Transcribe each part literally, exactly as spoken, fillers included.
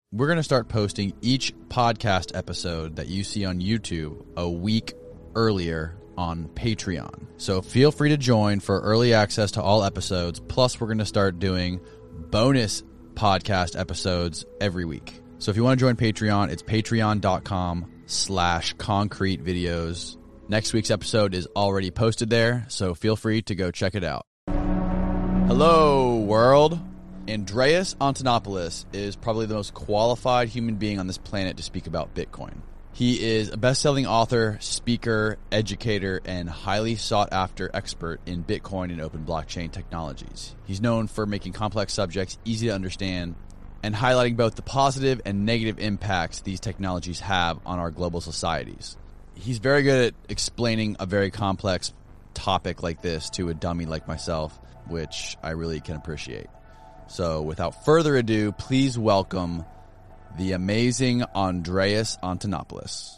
We're going to start posting each podcast episode that you see on YouTube a week earlier on Patreon. So feel free to join for early access to all episodes. Plus, we're going to start doing bonus podcast episodes every week. So if you want to join Patreon, it's patreon.com slash concrete videos. Next week's episode is already posted there, so feel free to go check it out. Hello, world. Andreas Antonopoulos is probably the most qualified human being on this planet to speak about Bitcoin. He is a best-selling author, speaker, educator, and highly sought-after expert in Bitcoin and open blockchain technologies. He's known for making complex subjects easy to understand and highlighting both the positive and negative impacts these technologies have on our global societies. He's very good at explaining a very complex topic like this to a dummy like myself, which I really can appreciate. So without further ado, please welcome the amazing Andreas Antonopoulos.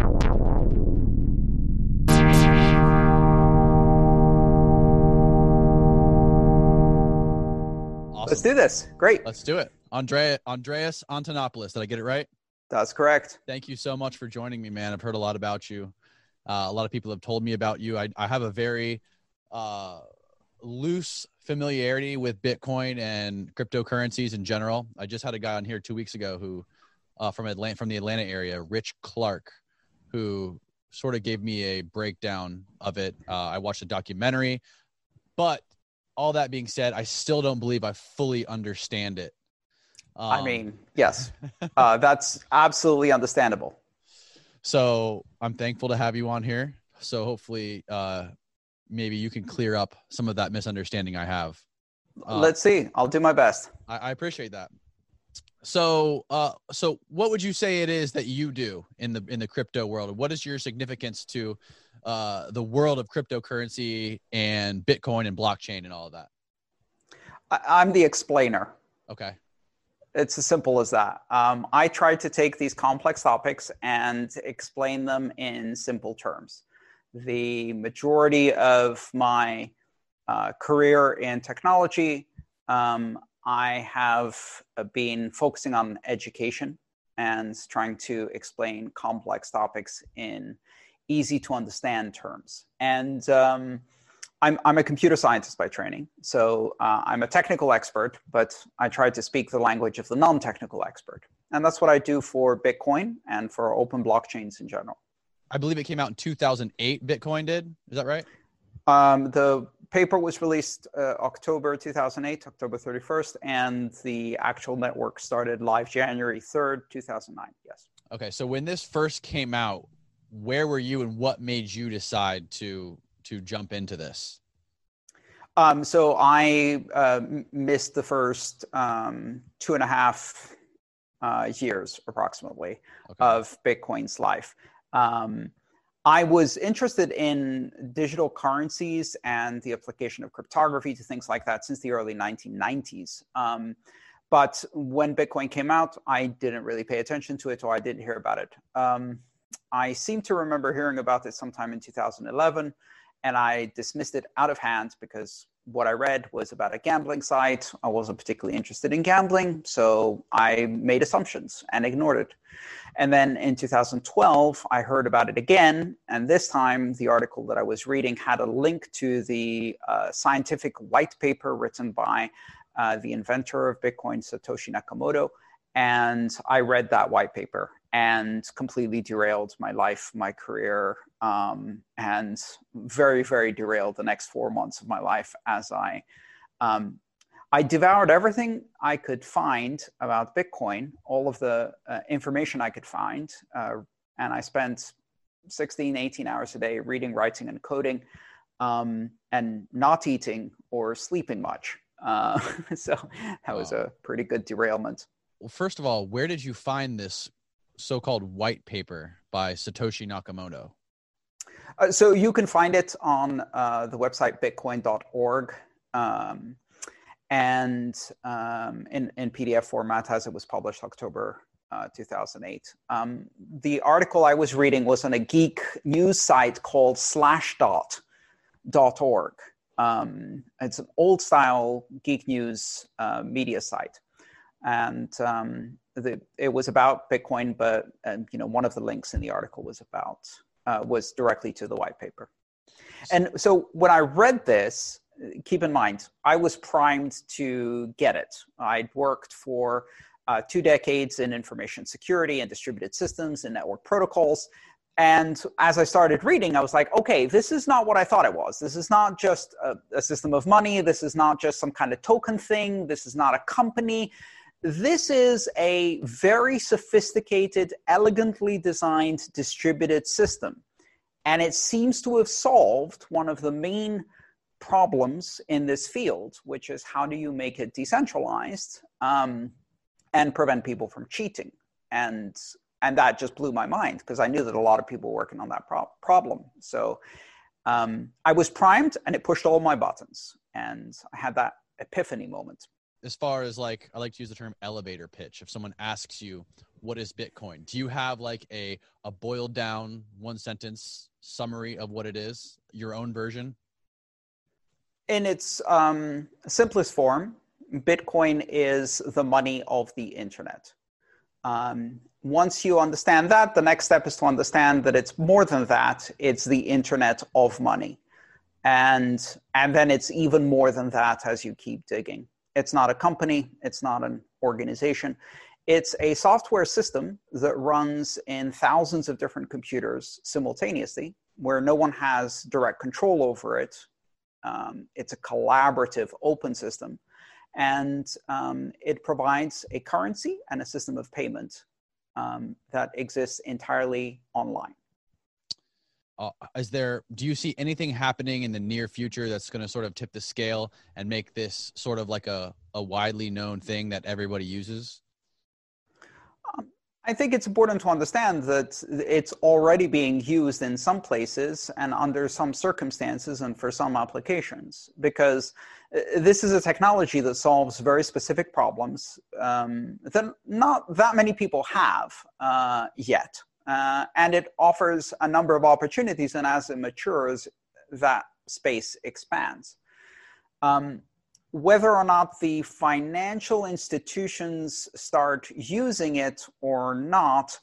Awesome. Let's do this. Great. Let's do it. Andrea, Andreas Antonopoulos. Did I get it right? That's correct. Thank you so much for joining me, man. I've heard a lot about you. Uh, a lot of people have told me about you. I, I have a very uh, loose familiarity with Bitcoin and cryptocurrencies in general. I just had a guy on here two weeks ago who, uh, from Atlanta, from the Atlanta area, Rich Clark, who sort of gave me a breakdown of it. Uh, I watched a documentary, but all that being said, I still don't believe I fully understand it. Um, I mean, yes, uh, that's absolutely understandable. So I'm thankful to have you on here. So hopefully, uh, maybe you can clear up some of that misunderstanding I have. Uh, Let's see. I'll do my best. I, I appreciate that. So, uh, so what would you say it is that you do in the in the crypto world? What is your significance to uh, the world of cryptocurrency and Bitcoin and blockchain and all of that? I, I'm the explainer. Okay. It's as simple as that. Um, I try to take these complex topics and explain them in simple terms. The majority of my uh, career in technology, um, I have been focusing on education and trying to explain complex topics in easy to understand terms. And um, I'm, I'm a computer scientist by training, so uh, I'm a technical expert, but I try to speak the language of the non-technical expert. And that's what I do for Bitcoin and for open blockchains in general. I believe it came out in two thousand eight, Bitcoin did. Is that right? Um, the paper was released uh, October two thousand eight, October thirty-first, and the actual network started live January third, two thousand nine. Yes. Okay. So when this first came out, where were you and what made you decide to to jump into this? Um, so I uh, missed the first um, two and a half uh, years approximately okay. of Bitcoin's life. Um, I was interested in digital currencies and the application of cryptography to things like that since the early nineteen nineties. Um, but when Bitcoin came out, I didn't really pay attention to it, or I didn't hear about it. Um, I seem to remember hearing about it sometime in two thousand eleven, and I dismissed it out of hand because what I read was about a gambling site. I wasn't particularly interested in gambling, so I made assumptions and ignored it. And then in two thousand twelve, I heard about it again. And this time, the article that I was reading had a link to the uh, scientific white paper written by uh, the inventor of Bitcoin, Satoshi Nakamoto. And I read that white paper and completely derailed my life, my career, um, and very, very derailed the next four months of my life as I um, I devoured everything I could find about Bitcoin, all of the uh, information I could find. Uh, and I spent sixteen, eighteen hours a day reading, writing, and coding, um, and not eating or sleeping much. Uh, so that was a pretty good derailment. Well, first of all, where did you find this so-called white paper by Satoshi Nakamoto? Uh, so you can find it on uh, the website bitcoin dot org. Um, and um, in, in P D F format as it was published October uh, two thousand eight. Um, the article I was reading was on a geek news site called slashdot dot org. Um, it's an old style geek news uh, media site. and um, the, it was about Bitcoin, but um, you know, one of the links in the article was about uh, was directly to the white paper. And so when I read this, keep in mind, I was primed to get it. I'd worked for uh, two decades in information security and distributed systems and network protocols. And as I started reading, I was like, okay, this is not what I thought it was. This is not just a, a system of money. This is not just some kind of token thing. This is not a company. This is a very sophisticated, elegantly designed distributed system. And it seems to have solved one of the main problems in this field, which is how do you make it decentralized um, and prevent people from cheating? And and that just blew my mind because I knew that a lot of people were working on that pro- problem. So um, I was primed and it pushed all my buttons. And I had that epiphany moment. As far as like, I like to use the term elevator pitch. If someone asks you, what is Bitcoin? Do you have like a, a boiled down one sentence summary of what it is, your own version? In its um, simplest form, Bitcoin is the money of the internet. Um, once you understand that, the next step is to understand that it's more than that. It's the internet of money. And, and then it's even more than that as you keep digging. It's not a company. It's not an organization. It's a software system that runs in thousands of different computers simultaneously, where no one has direct control over it. Um, it's a collaborative open system. And um, it provides a currency and a system of payment um, that exists entirely online. Uh, is there, do you see anything happening in the near future that's going to sort of tip the scale and make this sort of like a, a widely known thing that everybody uses? Um, I think it's important to understand that it's already being used in some places and under some circumstances and for some applications, because this is a technology that solves very specific problems um, that not that many people have uh, yet. Uh, and it offers a number of opportunities, and as it matures, that space expands. Um, whether or not the financial institutions start using it or not,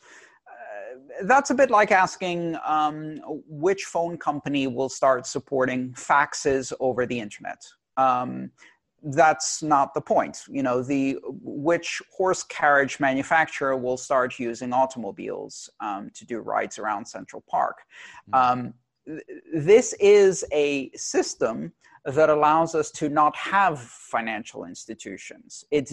uh, that's a bit like asking um, which phone company will start supporting faxes over the internet. Um, That's not the point. You know, the which horse carriage manufacturer will start using automobiles um, to do rides around Central Park. Um, th- this is a system that allows us to not have financial institutions. It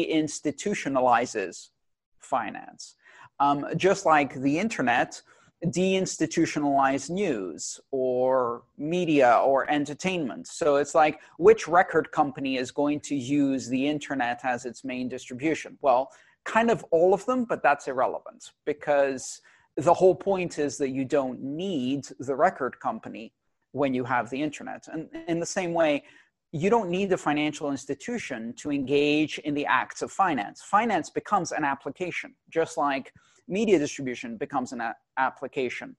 deinstitutionalizes finance. Um, just like the internet deinstitutionalized news or media or entertainment. So it's like, which record company is going to use the internet as its main distribution? Well, kind of all of them, but that's irrelevant because the whole point is that you don't need the record company when you have the internet. And in the same way, you don't need a financial institution to engage in the acts of finance. Finance becomes an application, just like media distribution becomes an a- application.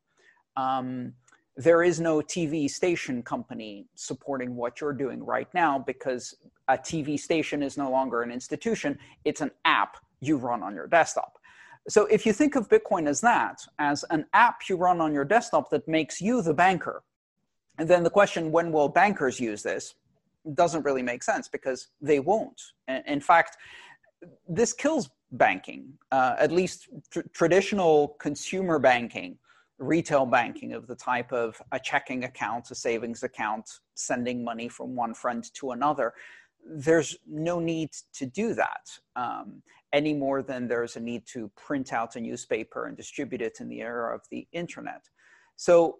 Um, there is no T V station company supporting what you're doing right now because a T V station is no longer an institution. It's an app you run on your desktop. So if you think of Bitcoin as that, as an app you run on your desktop that makes you the banker, and then the question, when will bankers use this, doesn't really make sense because they won't. In fact, this kills banking, uh, at least tr- traditional consumer banking, retail banking of the type of a checking account, a savings account, sending money from one friend to another. There's no need to do that um, any more than there's a need to print out a newspaper and distribute it in the era of the internet. So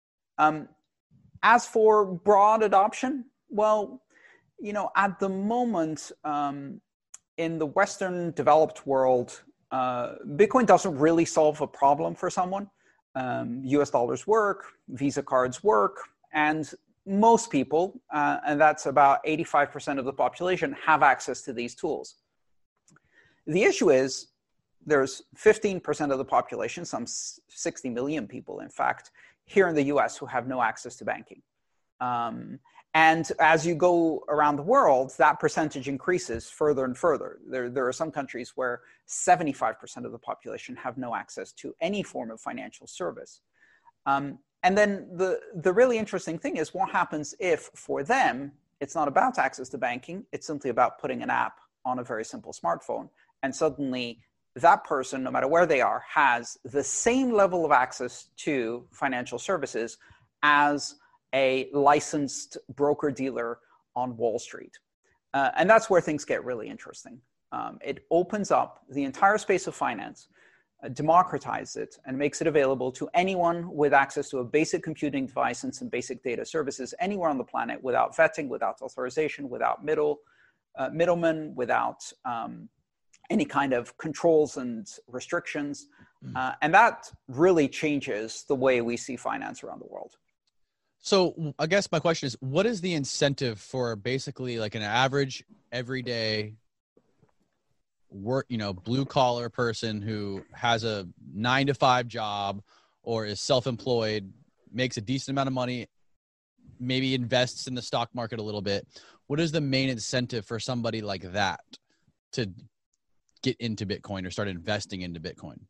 um, as for broad adoption, well, you know, at the moment, um, in the Western developed world, uh, Bitcoin doesn't really solve a problem for someone. Um, U S dollars work, Visa cards work, and most people, uh, and that's about eighty-five percent of the population, have access to these tools. The issue is there's fifteen percent of the population, some sixty million people, in fact, here in the U S who have no access to banking. Um, and as you go around the world, that percentage increases further and further. There, there are some countries where seventy-five percent of the population have no access to any form of financial service. Um, and then the, the really interesting thing is what happens if, for them, it's not about access to banking, it's simply about putting an app on a very simple smartphone. And suddenly that person, no matter where they are, has the same level of access to financial services as a licensed broker-dealer on Wall Street. Uh, and that's where things get really interesting. Um, it opens up the entire space of finance, uh, democratizes it, and makes it available to anyone with access to a basic computing device and some basic data services anywhere on the planet without vetting, without authorization, without middle, uh, middlemen, without um, any kind of controls and restrictions. Uh, and that really changes the way we see finance around the world. So I guess my question is, what is the incentive for basically like an average everyday work, you know, blue collar person who has a nine to five job or is self-employed, makes a decent amount of money, maybe invests in the stock market a little bit. What is the main incentive for somebody like that to get into Bitcoin or start investing into Bitcoin?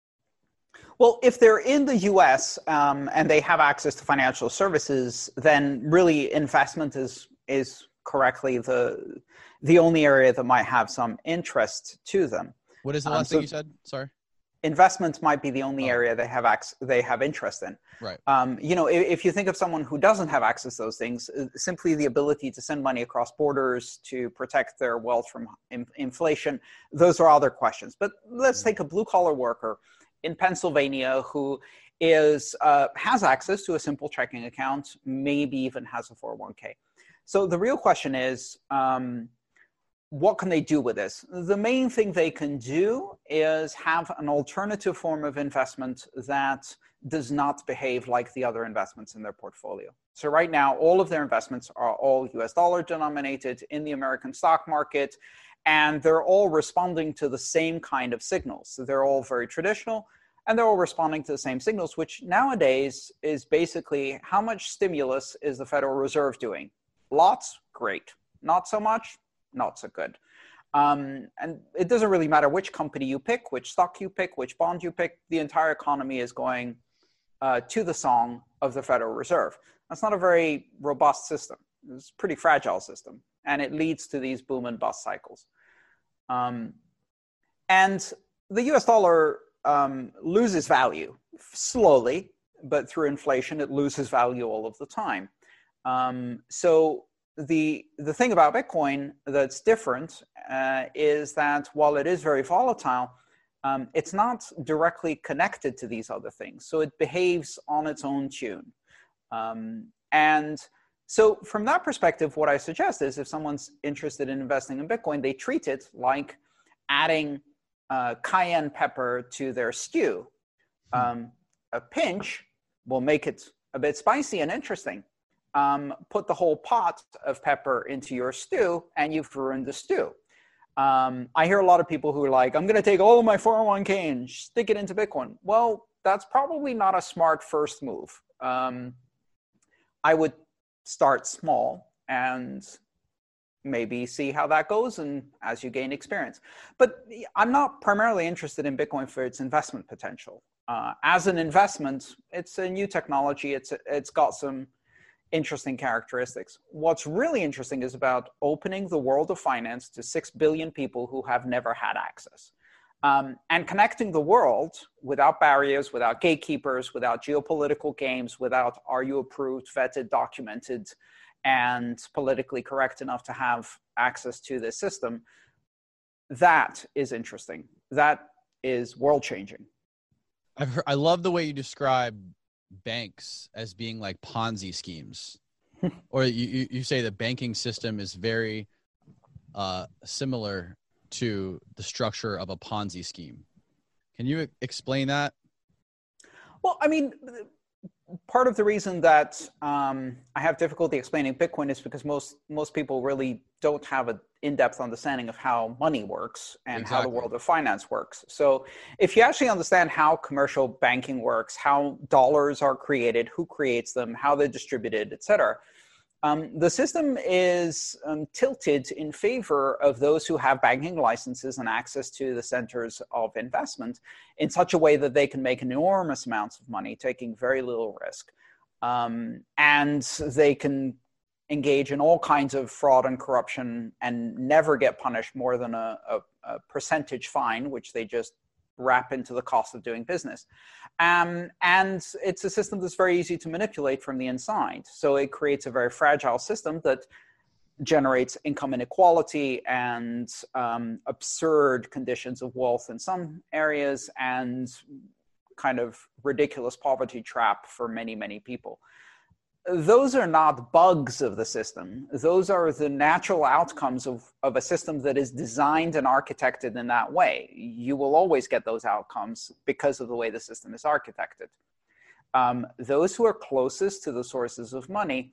Well, if they're in the U S um, and they have access to financial services, then really investment is is correctly the the only area that might have some interest to them. What is the Um, last so thing you said? Sorry. Investment might be the only Oh. area they have ac- they have interest in. Right. Um, you know, if, if you think of someone who doesn't have access to those things, uh, simply the ability to send money across borders to protect their wealth from in- inflation, those are other questions. But let's take a blue collar worker in Pennsylvania who is uh, has access to a simple checking account, maybe even has a four oh one k. So the real question is, um, what can they do with this? The main thing they can do is have an alternative form of investment that does not behave like the other investments in their portfolio. So right now, all of their investments are all U S dollar denominated in the American stock market, and they're all responding to the same kind of signals. So they're all very traditional, and they're all responding to the same signals, which nowadays is basically how much stimulus is the Federal Reserve doing? Lots? Great. Not so much? Not so good. Um, and it doesn't really matter which company you pick, which stock you pick, which bond you pick, the entire economy is going uh, to the song of the Federal Reserve. That's not a very robust system. It's a pretty fragile system, and it leads to these boom and bust cycles. Um, and the U S dollar um, loses value slowly, but through inflation, it loses value all of the time. Um, so the the thing about Bitcoin that's different uh, is that while it is very volatile, um, it's not directly connected to these other things. So it behaves on its own tune. Um, and so from that perspective, what I suggest is if someone's interested in investing in Bitcoin, they treat it like adding uh, cayenne pepper to their stew. Um, a pinch will make it a bit spicy and interesting. Um, put the whole pot of pepper into your stew and you've ruined the stew. Um, I hear a lot of people who are like, I'm going to take all of my four oh one k and stick it into Bitcoin. Well, that's probably not a smart first move. Um, I would start small and maybe see how that goes and as you gain experience. But I'm not primarily interested in Bitcoin for its investment potential. Uh, as an investment, it's a new technology. It's It's got some interesting characteristics. What's really interesting is about opening the world of finance to six billion people who have never had access. Um, and connecting the world without barriers, without gatekeepers, without geopolitical games, without are you approved, vetted, documented, and politically correct enough to have access to this system. That is interesting. That is world-changing. I've heard, I love the way you describe banks as being like Ponzi schemes, or you, you say the banking system is very uh, similar to the structure of a Ponzi scheme. Can you explain that? Well, I mean, part of the reason that um, I have difficulty explaining Bitcoin is because most most people really don't have an in-depth understanding of how money works and Exactly. how the world of finance works. So if you actually understand how commercial banking works, how dollars are created, who creates them, how they're distributed, et cetera, Um, the system is um, tilted in favor of those who have banking licenses and access to the centers of investment in such a way that they can make enormous amounts of money, taking very little risk. Um, and they can engage in all kinds of fraud and corruption and never get punished more than a, a, a percentage fine, which they just wrap into the cost of doing business. Um, and it's a system that's very easy to manipulate from the inside. So it creates a very fragile system that generates income inequality and um, absurd conditions of wealth in some areas and kind of ridiculous poverty trap for many, many people. Those are not bugs of the system. Those are the natural outcomes of, of a system that is designed and architected in that way. You will always get those outcomes because of the way the system is architected. Um, those who are closest to the sources of money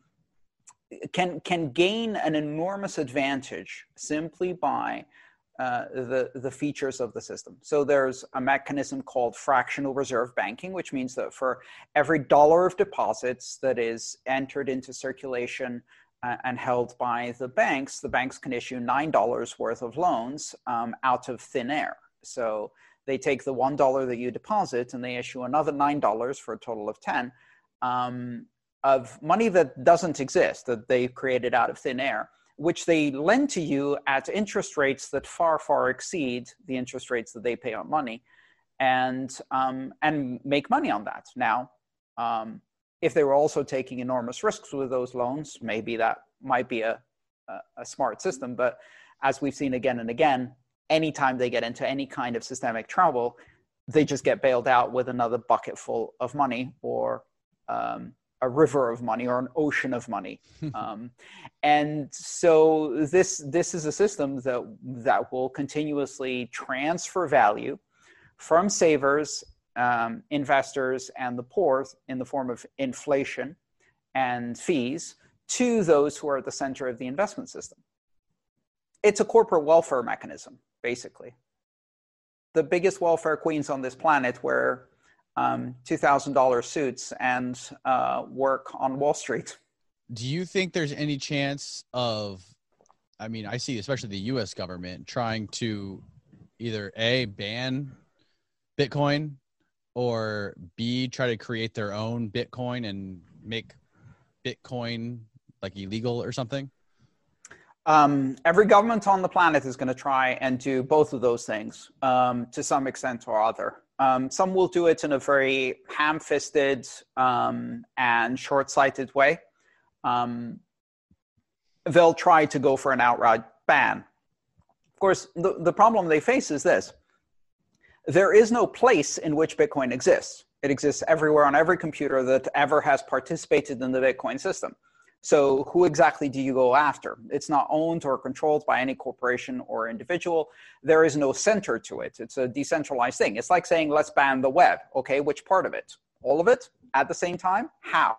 can, can gain an enormous advantage simply by uh, the, the features of the system. So there's a mechanism called fractional reserve banking, which means that for every dollar of deposits that is entered into circulation uh, and held by the banks, the banks can issue nine dollars worth of loans um, out of thin air. So they take the one dollar that you deposit and they issue another nine dollars for a total of ten um, of money that doesn't exist, that they've created out of thin air, which they lend to you at interest rates that far, far exceed the interest rates that they pay on money, and um, and make money on that. Now, um, if they were also taking enormous risks with those loans, maybe that might be a, a, a smart system. But as we've seen again and again, anytime they get into any kind of systemic trouble, they just get bailed out with another bucket full of money, or um, a river of money, or an ocean of money. um, and so this this is a system that that will continuously transfer value from savers, um, investors, and the poor in the form of inflation and fees to those who are at the center of the investment system. It's a corporate welfare mechanism, basically. The biggest welfare queens on this planet wear um, two thousand dollars suits and uh, work on Wall Street. Do you think there's any chance of, I mean, I see especially the U S government trying to either A, ban Bitcoin, or B, try to create their own Bitcoin and make Bitcoin like illegal or something? Um, every government on the planet is going to try and do both of those things um, to some extent or other. Um, some will do it in a very ham-fisted um, and short-sighted way. Um, they'll try to go for an outright ban. Of course, the, the problem they face is this. There is no place in which Bitcoin exists. It exists everywhere on every computer that ever has participated in the Bitcoin system. So who exactly do you go after? It's not owned or controlled by any corporation or individual. There is no center to it. It's a decentralized thing. It's like saying, let's ban the web. Okay, which part of it? All of it at the same time? How?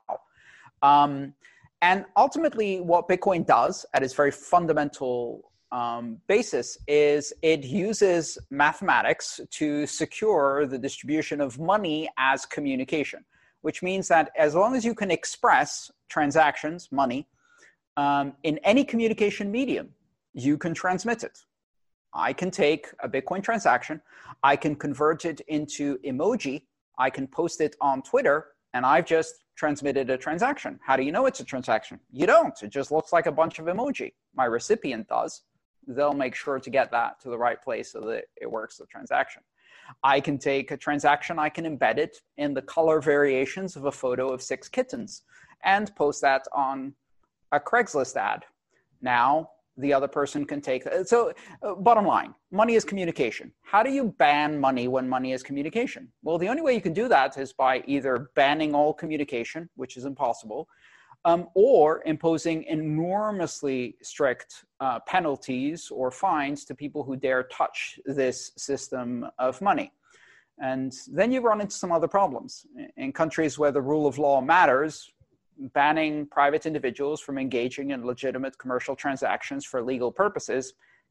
Um, and ultimately, what Bitcoin does at its very fundamental um, basis is it uses mathematics to secure the distribution of money as communication, which means that as long as you can express transactions, money, um, in any communication medium, you can transmit it. I can take a Bitcoin transaction, I can convert it into emoji, I can post it on Twitter, and I've just transmitted a transaction. How do you know it's a transaction? You don't. It just looks like a bunch of emoji. My recipient does. They'll make sure to get that to the right place so that it works the transaction. I can take a transaction, I can embed it in the color variations of a photo of six kittens and post that on a Craigslist ad. Now, the other person can take that. So uh, bottom line, money is communication. How do you ban money when money is communication? Well, the only way you can do that is by either banning all communication, which is impossible, um, or imposing enormously strict uh, penalties or fines to people who dare touch this system of money. And then you run into some other problems. In countries where the rule of law matters, banning private individuals from engaging in legitimate commercial transactions for legal purposes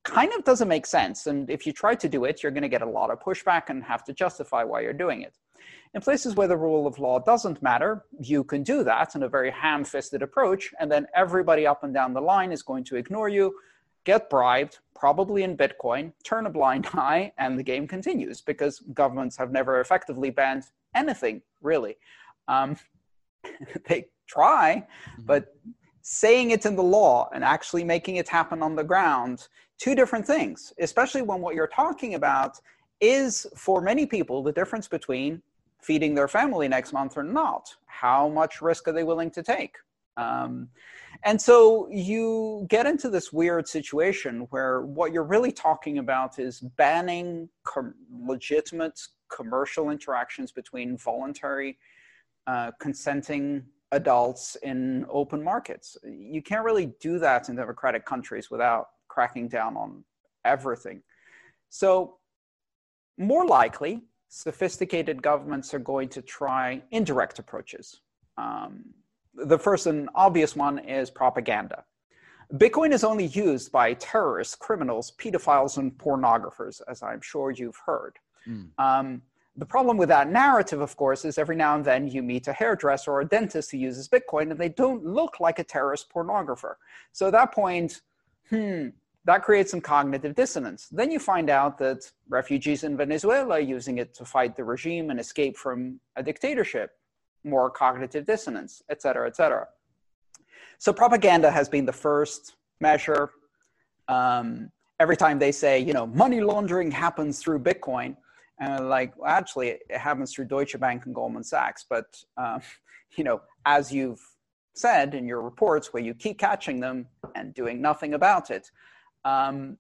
kind of doesn't make sense. And if you try to do it, you're going to get a lot of pushback and have to justify why you're doing it. In places where the rule of law doesn't matter, you can do that in a very ham-fisted approach, and then everybody up and down the line is going to ignore you, get bribed, probably in Bitcoin, turn a blind eye, and the game continues because governments have never effectively banned anything, really. Um, they try, mm-hmm. but saying it in the law and actually making it happen on the ground, two different things, especially when what you're talking about is, for many people, the difference between feeding their family next month or not. How much risk are they willing to take? Um, and so you get into this weird situation where what you're really talking about is banning com- legitimate commercial interactions between voluntary, uh, consenting adults in open markets. You can't really do that in democratic countries without cracking down on everything. So more likely, sophisticated governments are going to try indirect approaches. Um, the first and obvious one is propaganda. Bitcoin is only used by terrorists, criminals, pedophiles, and pornographers, as I'm sure you've heard. Mm. Um, the problem with that narrative, of course, is every now and then you meet a hairdresser or a dentist who uses Bitcoin, and they don't look like a terrorist pornographer. So at that point, hmm, that creates some cognitive dissonance. Then you find out that refugees in Venezuela are using it to fight the regime and escape from a dictatorship, more cognitive dissonance, et cetera, et cetera. So propaganda has been the first measure. Um, every time they say, you know, money laundering happens through Bitcoin, and like, well, actually, it happens through Deutsche Bank and Goldman Sachs. But, um, you know, as you've said in your reports, where you keep catching them and doing nothing about it, Um,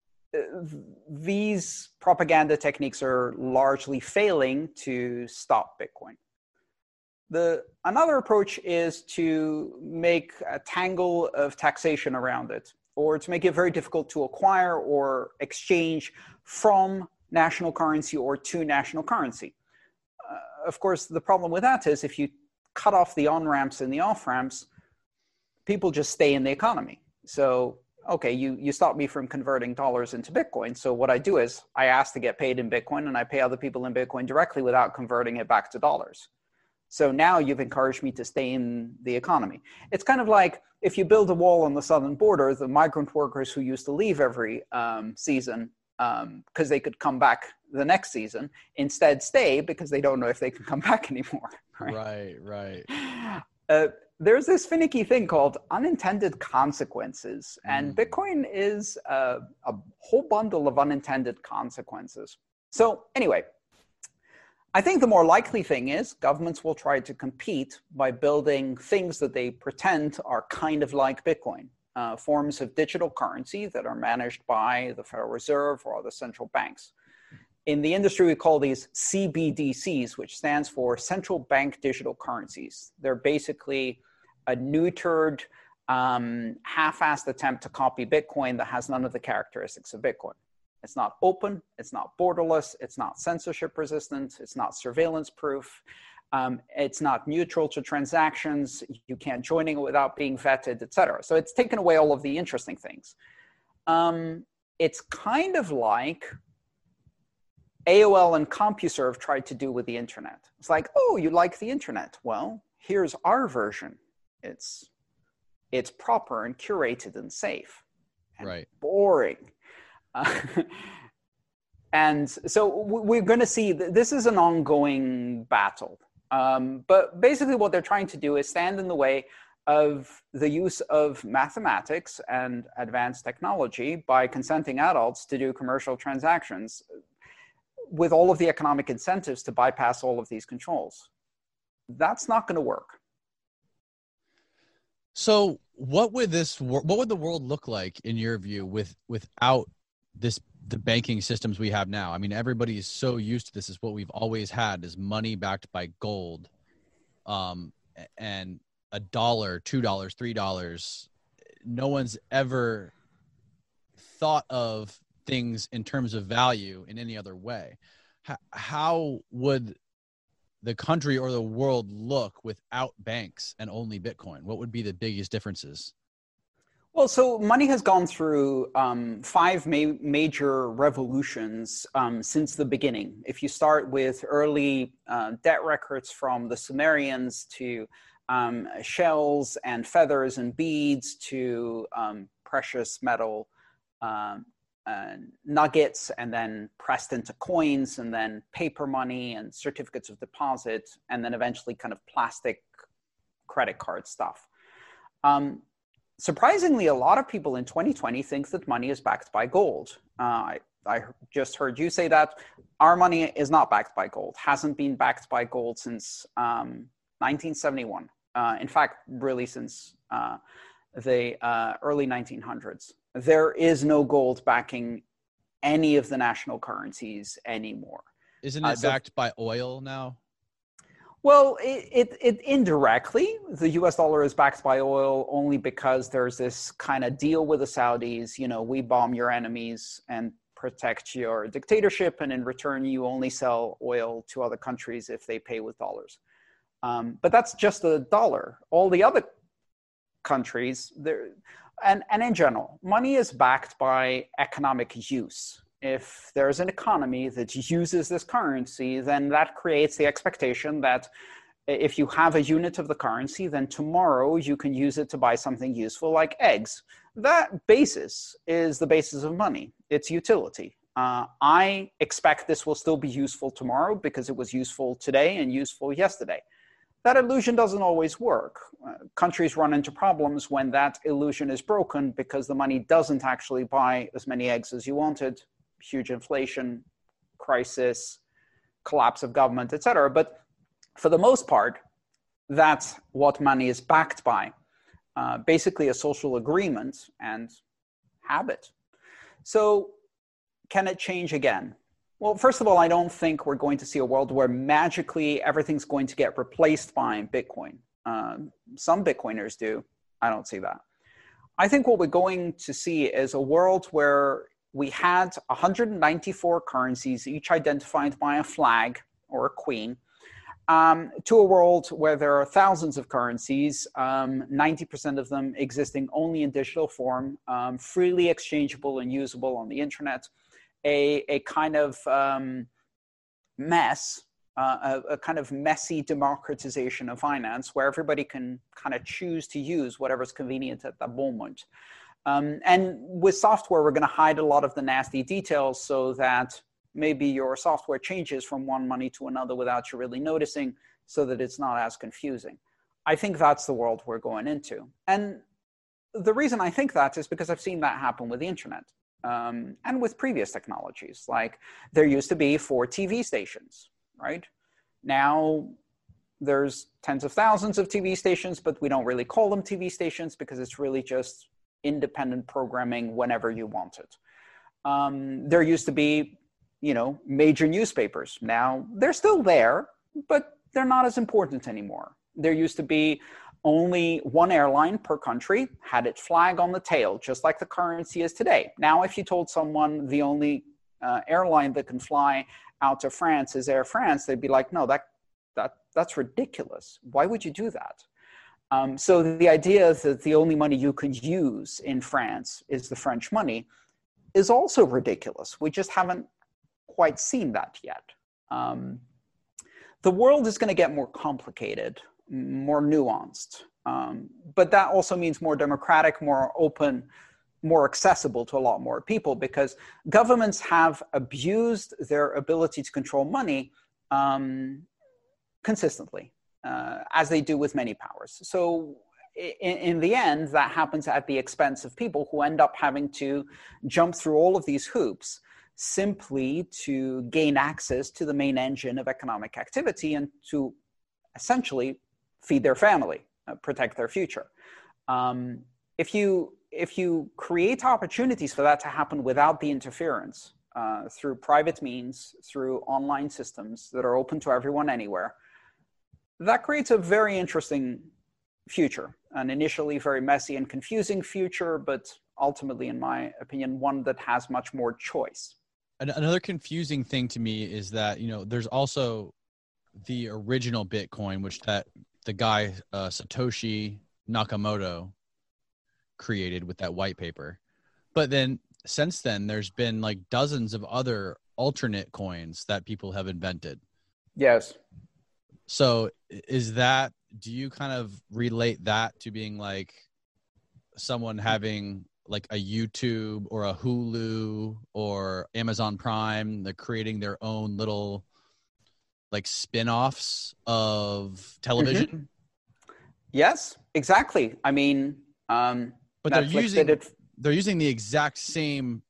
these propaganda techniques are largely failing to stop Bitcoin. The, another approach is to make a tangle of taxation around it, or to make it very difficult to acquire or exchange from national currency or to national currency. Uh, of course, the problem with that is if you cut off the on-ramps and the off-ramps, people just stay in the economy. So okay, you, you stop me from converting dollars into Bitcoin. So what I do is I ask to get paid in Bitcoin, and I pay other people in Bitcoin directly without converting it back to dollars. So now you've encouraged me to stay in the economy. It's kind of like if you build a wall on the southern border, the migrant workers who used to leave every um, season because um, they could come back the next season, instead stay because they don't know if they can come back anymore. Right, right. right. Uh, There's this finicky thing called unintended consequences, and mm. Bitcoin is a, a whole bundle of unintended consequences. So anyway, I think the more likely thing is governments will try to compete by building things that they pretend are kind of like Bitcoin, uh, forms of digital currency that are managed by the Federal Reserve or other central banks. In the industry, we call these C B D Cs, which stands for central bank digital currencies. They're basically a neutered, um, half-assed attempt to copy Bitcoin that has none of the characteristics of Bitcoin. It's not open, it's not borderless, it's not censorship resistant, it's not surveillance proof, um, it's not neutral to transactions, you can't join it without being vetted, et cetera. So it's taken away all of the interesting things. Um, it's kind of like A O L and CompuServe tried to do with the internet. It's like, oh, you like the internet? Well, here's our version. It's it's proper and curated and safe. And right. Boring. Uh, and so we're going to see, this is an ongoing battle. Um, but basically what they're trying to do is stand in the way of the use of mathematics and advanced technology by consenting adults to do commercial transactions with all of the economic incentives to bypass all of these controls. That's not going to work. So what would this, what would the world look like in your view with, without this, the banking systems we have now? I mean, everybody is so used to this. Is what we've always had is money backed by gold, um, and a dollar, two dollars, three dollars. No one's ever thought of things in terms of value in any other way. How, how would the country or the world look without banks and only Bitcoin? What would be the biggest differences? Well, so money has gone through um, five ma- major revolutions um, since the beginning. If you start with early uh, debt records from the Sumerians to um, shells and feathers and beads to um, precious metal um, uh, nuggets, and then pressed into coins, and then paper money and certificates of deposit, and then eventually kind of plastic credit card stuff. Um, Surprisingly, a lot of people in twenty twenty think that money is backed by gold. Uh, I, I just heard you say that. Our money is not backed by gold, hasn't been backed by gold since um, nineteen seventy-one. Uh, in fact, really since uh, the uh, early nineteen hundreds. There is no gold backing any of the national currencies anymore. Isn't Uh, it so backed by oil now? Well, it, it, it indirectly, the U S dollar is backed by oil only because there's this kind of deal with the Saudis. You know, we bomb your enemies and protect your dictatorship, and in return, you only sell oil to other countries if they pay with dollars. Um, but that's just the dollar. All the other countries, there, and, and in general, money is backed by economic use. If there's an economy that uses this currency, then that creates the expectation that if you have a unit of the currency, then tomorrow you can use it to buy something useful like eggs. That basis is the basis of money. It's utility. Uh, I expect this will still be useful tomorrow because it was useful today and useful yesterday. That illusion doesn't always work. Uh, countries run into problems when that illusion is broken because the money doesn't actually buy as many eggs as you wanted. Huge inflation, crisis, collapse of government, et cetera. But for the most part, that's what money is backed by. Uh, basically a social agreement and habit. So can it change again? Well, first of all, I don't think we're going to see a world where magically everything's going to get replaced by Bitcoin. Uh, some Bitcoiners do. I don't see that. I think what we're going to see is a world where we had one hundred ninety-four currencies, each identified by a flag or a queen, um, to a world where there are thousands of currencies, um, ninety percent of them existing only in digital form, um, freely exchangeable and usable on the internet, a, a kind of um, mess, uh, a, a kind of messy democratization of finance where everybody can kind of choose to use whatever's convenient at that moment. Um, and with software, we're going to hide a lot of the nasty details so that maybe your software changes from one money to another without you really noticing, so that it's not as confusing. I think that's the world we're going into. And the reason I think that is because I've seen that happen with the internet um, and with previous technologies. Like there used to be four T V stations, right? Now there's tens of thousands of T V stations, but we don't really call them T V stations because it's really just independent programming whenever you want it. Um, there used to be, you know, major newspapers. Now they're still there, but they're not as important anymore. There used to be only one airline per country, had its flag on the tail, just like the currency is today. Now, if you told someone the only uh, airline that can fly out to France is Air France, they'd be like, no, that that that's ridiculous. Why would you do that? Um, so the idea that the only money you could use in France is the French money is also ridiculous. We just haven't quite seen that yet. Um, the world is going to get more complicated, more nuanced, um, but that also means more democratic, more open, more accessible to a lot more people, because governments have abused their ability to control money um, consistently. Uh, as they do with many powers. So in, in the end, that happens at the expense of people who end up having to jump through all of these hoops simply to gain access to the main engine of economic activity and to essentially feed their family, uh, protect their future. Um, if you, if you create opportunities for that to happen without the interference uh, through private means, through online systems that are open to everyone anywhere, that creates a very interesting future, an initially very messy and confusing future, but ultimately, in my opinion, one that has much more choice. Another confusing thing to me is that, you know, there's also the original Bitcoin, which that the guy, uh, Satoshi Nakamoto, created with that white paper. But then since then, there's been like dozens of other alternate coins that people have invented. Yes. So is that, do you kind of relate that to being like someone having like a YouTube or a Hulu or Amazon Prime, they're creating their own little like spin-offs of television? Mm-hmm. Yes, exactly. I mean, um, but Netflix they're using, did it. they're using the exact same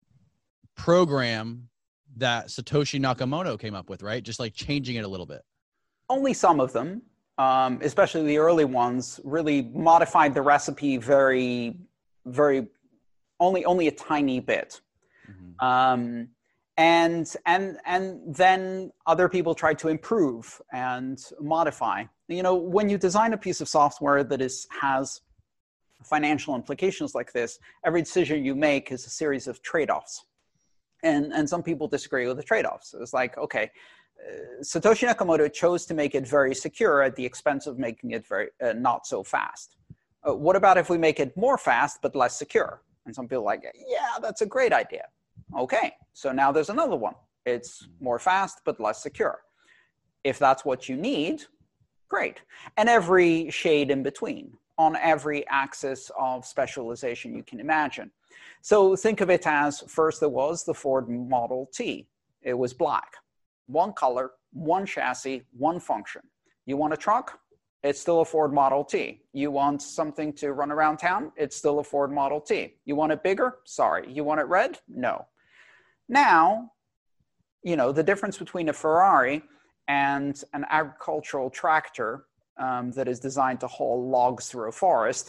program that Satoshi Nakamoto came up with, right? Just like changing it a little bit. Only some of them, um, especially the early ones, really modified the recipe very, very, only only a tiny bit. Mm-hmm. Um, and and and then other people tried to improve and modify. You know, when you design a piece of software that is has financial implications like this, every decision you make is a series of trade-offs. And and some people disagree with the trade-offs. It's like, okay, uh, Satoshi Nakamoto chose to make it very secure at the expense of making it very uh, not so fast. Uh, what about if we make it more fast but less secure? And some people are like, yeah, that's a great idea. Okay, so now there's another one. It's more fast but less secure. If that's what you need, great. And every shade in between on every axis of specialization you can imagine. So think of it as, first there was the Ford Model T. It was black. One color, one chassis, one function. You want a truck? It's still a Ford Model T. You want something to run around town? It's still a Ford Model T. You want it bigger? Sorry. You want it red? No. Now, you know, the difference between a Ferrari and an agricultural tractor um, that is designed to haul logs through a forest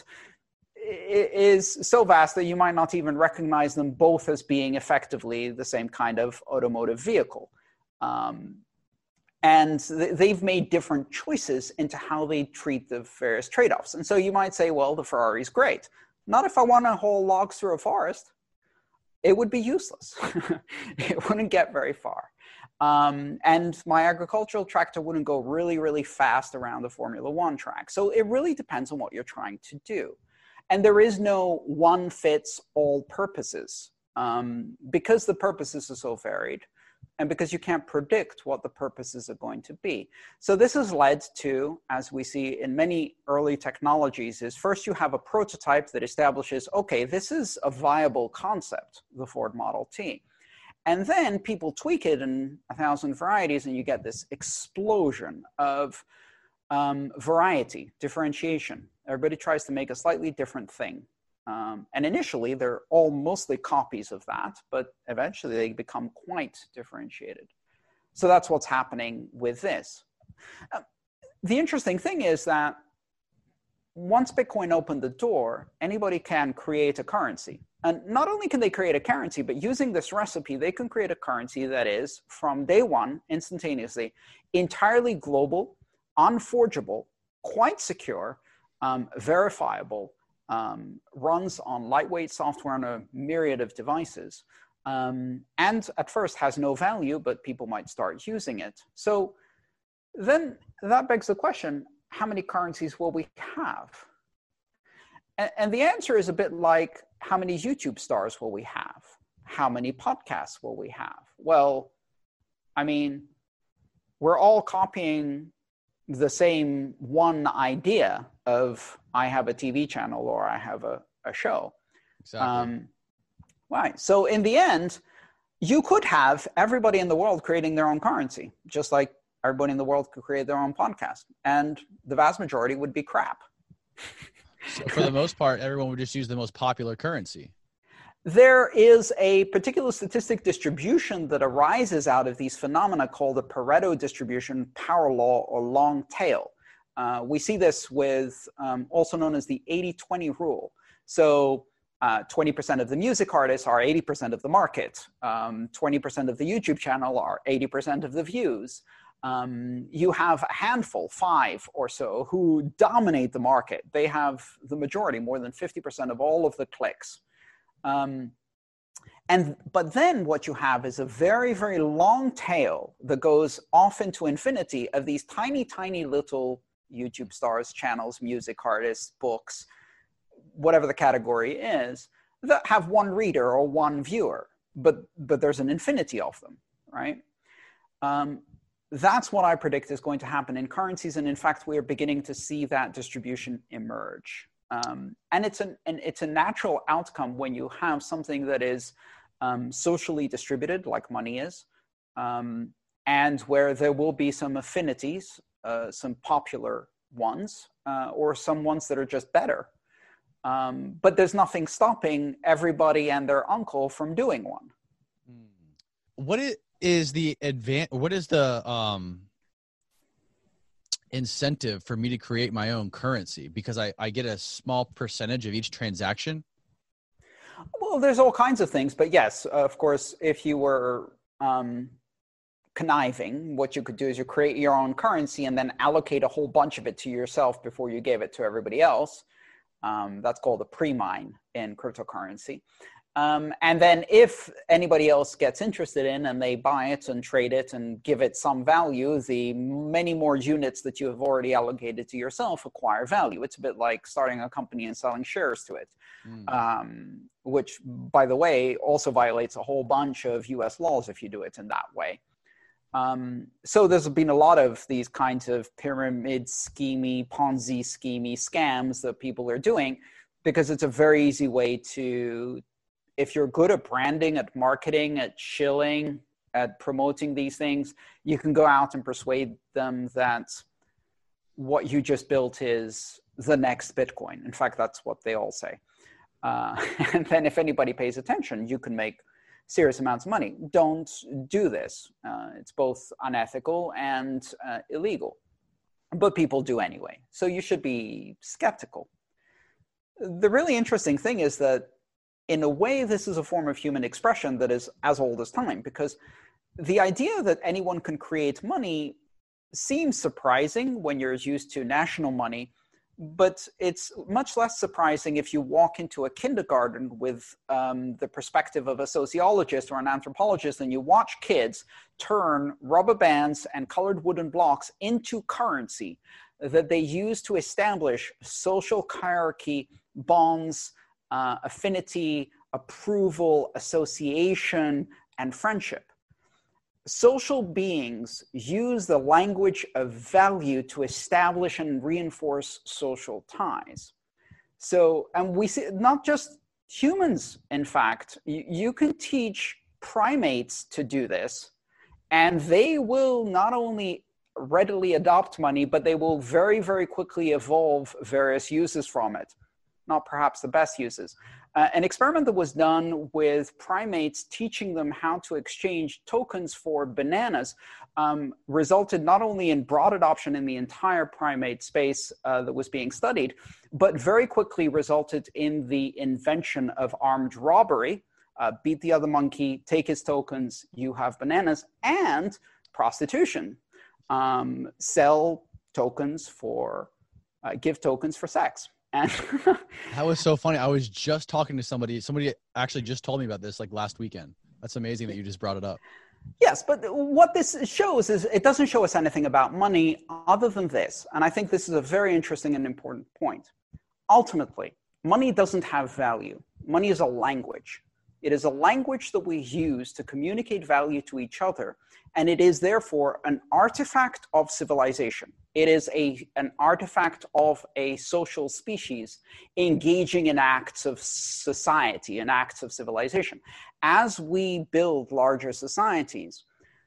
is so vast that you might not even recognize them both as being effectively the same kind of automotive vehicle. Um, and th- they've made different choices into how they treat the various trade-offs. And so you might say, well, the Ferrari is great. Not if I want to haul logs through a forest. It would be useless. It wouldn't get very far. Um, and my agricultural tractor wouldn't go really, really fast around the Formula One track. So it really depends on what you're trying to do. And there is no one fits all purposes um, because the purposes are so varied and because you can't predict what the purposes are going to be. So this has led to, as we see in many early technologies, is first you have a prototype that establishes, okay, this is a viable concept, the Ford Model T. And then people tweak it in a thousand varieties and you get this explosion of um, variety, differentiation. Everybody tries to make a slightly different thing. Um, and initially, they're all mostly copies of that, but eventually they become quite differentiated. So that's what's happening with this. Uh, the interesting thing is that once Bitcoin opened the door, anybody can create a currency. And not only can they create a currency, but using this recipe, they can create a currency that is, from day one, instantaneously, entirely global, unforgeable, quite secure, um, verifiable, um, runs on lightweight software on a myriad of devices, um, and at first has no value, but people might start using it. So then that begs the question, how many currencies will we have? And, and the answer is a bit like, how many YouTube stars will we have? How many podcasts will we have? Well, I mean, we're all copying the same one idea of I have a T V channel or I have a, a show. Exactly. Um, right. So in the end, you could have everybody in the world creating their own currency, just like everybody in the world could create their own podcast. And the vast majority would be crap. So for the most part, everyone would just use the most popular currency. There is a particular statistic distribution that arises out of these phenomena called the Pareto distribution, power law, or long tail. Uh, we see this with um, also known as the eighty twenty rule. So uh, twenty percent of the music artists are eighty percent of the market. Um, twenty percent of the YouTube channel are eighty percent of the views. Um, you have a handful, five or so, who dominate the market. They have the majority, more than fifty percent of all of the clicks. Um, and but then what you have is a very, very long tail that goes off into infinity of these tiny, tiny little YouTube stars, channels, music artists, books, whatever the category is, that have one reader or one viewer, but but there's an infinity of them, right? Um, that's what I predict is going to happen in currencies, and in fact, we are beginning to see that distribution emerge. Um, and it's an and it's a natural outcome when you have something that is um, socially distributed, like money is, um, and where there will be some affinities, uh, some popular ones, uh, or some ones that are just better. Um, but there's nothing stopping everybody and their uncle from doing one. What is the advan- What is the um, incentive for me to create my own currency? Because I, I get a small percentage of each transaction. Well, there's all kinds of things, but yes, of course, if you were um, conniving, what you could do is you create your own currency and then allocate a whole bunch of it to yourself before you gave it to everybody else. Um, that's called a pre-mine in cryptocurrency. Um, and then if anybody else gets interested in and they buy it and trade it and give it some value, the many more units that you have already allocated to yourself acquire value. It's a bit like starting a company and selling shares to it, mm. um, which, by the way, also violates a whole bunch of U S laws if you do it in that way. Um, so there's been a lot of these kinds of pyramid schemey, Ponzi schemey scams that people are doing because it's a very easy way to, if you're good at branding, at marketing, at shilling, at promoting these things, you can go out and persuade them that what you just built is the next Bitcoin. In fact, that's what they all say. Uh, and then if anybody pays attention, you can make serious amounts of money. Don't do this. Uh, it's both unethical and uh, illegal, but people do anyway. So you should be skeptical. The really interesting thing is that in a way, this is a form of human expression that is as old as time, because the idea that anyone can create money seems surprising when you're used to national money, but it's much less surprising if you walk into a kindergarten with um, the perspective of a sociologist or an anthropologist and you watch kids turn rubber bands and colored wooden blocks into currency that they use to establish social hierarchy, bonds, uh, affinity, approval, association, and friendship. Social beings use the language of value to establish and reinforce social ties. So, and we see not just humans, in fact, you, you can teach primates to do this, and they will not only readily adopt money, but they will very, very quickly evolve various uses from it. Not perhaps the best uses. Uh, an experiment that was done with primates teaching them how to exchange tokens for bananas um, resulted not only in broad adoption in the entire primate space uh, that was being studied, but very quickly resulted in the invention of armed robbery. Uh, beat the other monkey, take his tokens, you have bananas, and prostitution. Um, sell tokens for, uh, give tokens for sex. And that was so funny. I was just talking to somebody. Somebody actually just told me about this like last weekend. That's amazing that you just brought it up. Yes, but what this shows is it doesn't show us anything about money other than this. And I think this is a very interesting and important point. Ultimately, money doesn't have value. Money is a language. It is a language that we use to communicate value to each other. And it is therefore an artifact of civilization. It is a, an artifact of a social species engaging in acts of society and acts of civilization. As we build larger societies,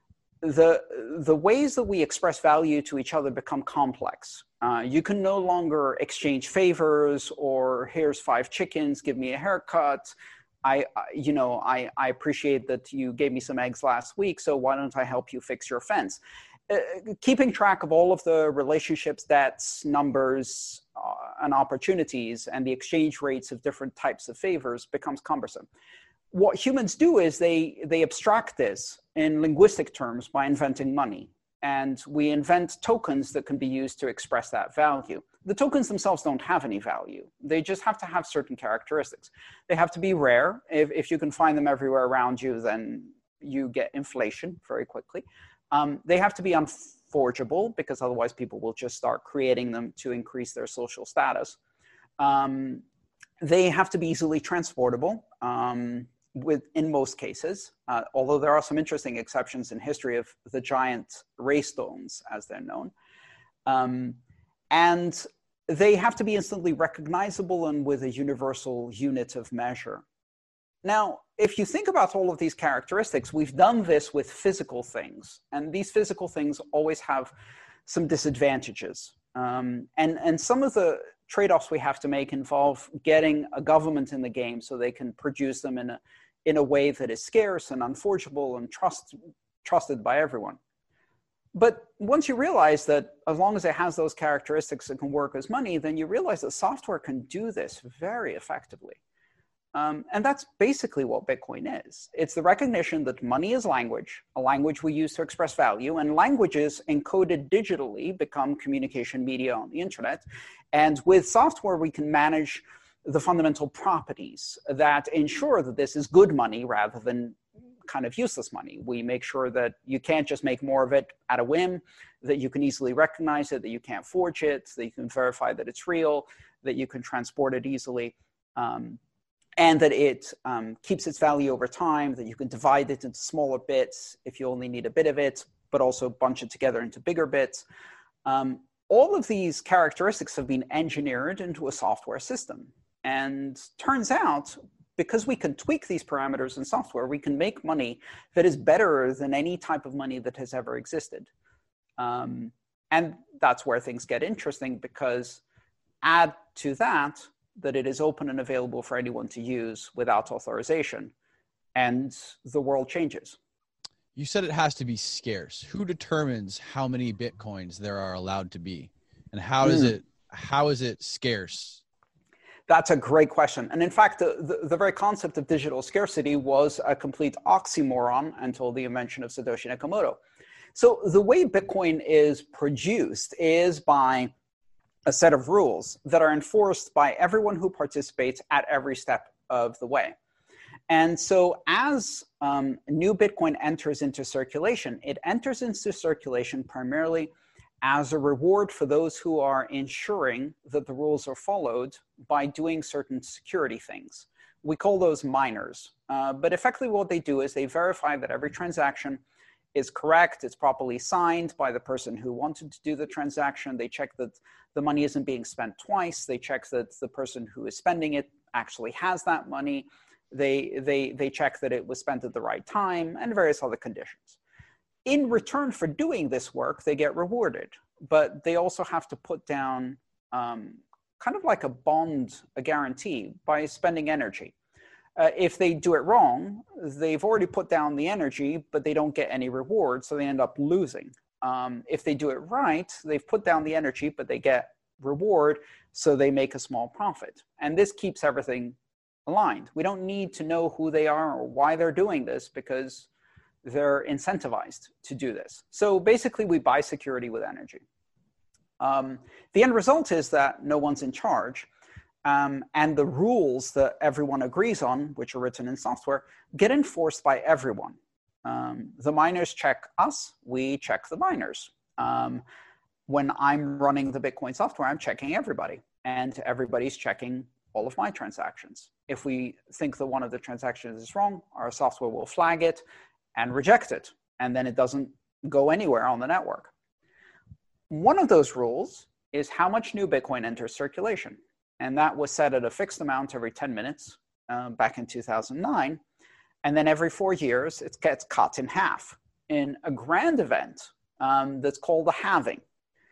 the, the ways that we express value to each other become complex. Uh, you can no longer exchange favors or here's five chickens, give me a haircut. I, you know, I, I appreciate that you gave me some eggs last week, so why don't I help you fix your fence? Uh, keeping track of all of the relationships, debts, numbers, uh, and opportunities, and the exchange rates of different types of favors becomes cumbersome. What humans do is they, they abstract this in linguistic terms by inventing money. And we invent tokens that can be used to express that value. The tokens themselves don't have any value. They just have to have certain characteristics. They have to be rare. If, if you can find them everywhere around you, then you get inflation very quickly. Um, they have to be unforgeable because otherwise people will just start creating them to increase their social status. Um, they have to be easily transportable um, with, in most cases, uh, although there are some interesting exceptions in history of the giant ray stones, as they're known. Um, and they have to be instantly recognizable and with a universal unit of measure. Now, if you think about all of these characteristics, we've done this with physical things, and these physical things always have some disadvantages. Um, and, and some of the trade-offs we have to make involve getting a government in the game so they can produce them in a, in a way that is scarce and unforgeable and trust, trusted by everyone. But once you realize that as long as it has those characteristics, it can work as money, then you realize that software can do this very effectively. Um, and that's basically what Bitcoin is. It's the recognition that money is language, a language we use to express value, and languages encoded digitally become communication media on the internet. And with software, we can manage the fundamental properties that ensure that this is good money rather than kind of useless money. We make sure that you can't just make more of it at a whim, that you can easily recognize it, that you can't forge it, that you can verify that it's real, that you can transport it easily. Um, and that it um, keeps its value over time, that you can divide it into smaller bits if you only need a bit of it, but also bunch it together into bigger bits. Um, all of these characteristics have been engineered into a software system. And turns out, because we can tweak these parameters in software, we can make money that is better than any type of money that has ever existed. Um, and that's where things get interesting, because add to that, that it is open and available for anyone to use without authorization, and the world changes. You said it has to be scarce. Who determines how many Bitcoins there are allowed to be? And how is mm. it, how is it scarce? That's a great question. And in fact, the, the, the very concept of digital scarcity was a complete oxymoron until the invention of Satoshi Nakamoto. So the way Bitcoin is produced is by a set of rules that are enforced by everyone who participates at every step of the way. And so as um, new Bitcoin enters into circulation, it enters into circulation primarily as a reward for those who are ensuring that the rules are followed by doing certain security things. We call those miners. Uh, but effectively what they do is they verify that every transaction is correct, it's properly signed by the person who wanted to do the transaction. They check that the money isn't being spent twice. They check that the person who is spending it actually has that money. They, they, they check that it was spent at the right time, and various other conditions. In return for doing this work, they get rewarded, but they also have to put down um, kind of like a bond, a guarantee, by spending energy. Uh, if they do it wrong, they've already put down the energy, but they don't get any reward, so they end up losing. Um, if they do it right, they've put down the energy, but they get reward, so they make a small profit. And this keeps everything aligned. We don't need to know who they are or why they're doing this, because they're incentivized to do this. So basically, we buy security with energy. Um, the end result is that no one's in charge. Um, and the rules that everyone agrees on, which are written in software, get enforced by everyone. Um, the miners check us, we check the miners. Um, when I'm running the Bitcoin software, I'm checking everybody, and everybody's checking all of my transactions. If we think that one of the transactions is wrong, our software will flag it and reject it, and then it doesn't go anywhere on the network. One of those rules is how much new Bitcoin enters circulation. And that was set at a fixed amount every ten minutes uh, back in two thousand nine. And then every four years, it gets cut in half in a grand event um, that's called the halving.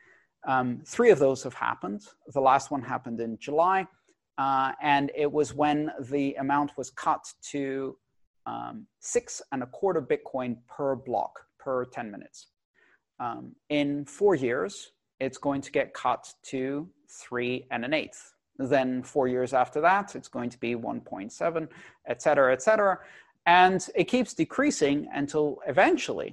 Um, three of those have happened. The last one happened in July. Uh, and it was when the amount was cut to um, six and a quarter Bitcoin per block per ten minutes. Um, in four years, it's going to get cut to three and an eighth. Then four years after that, it's going to be one point seven, et cetera, et cetera. And it keeps decreasing until eventually,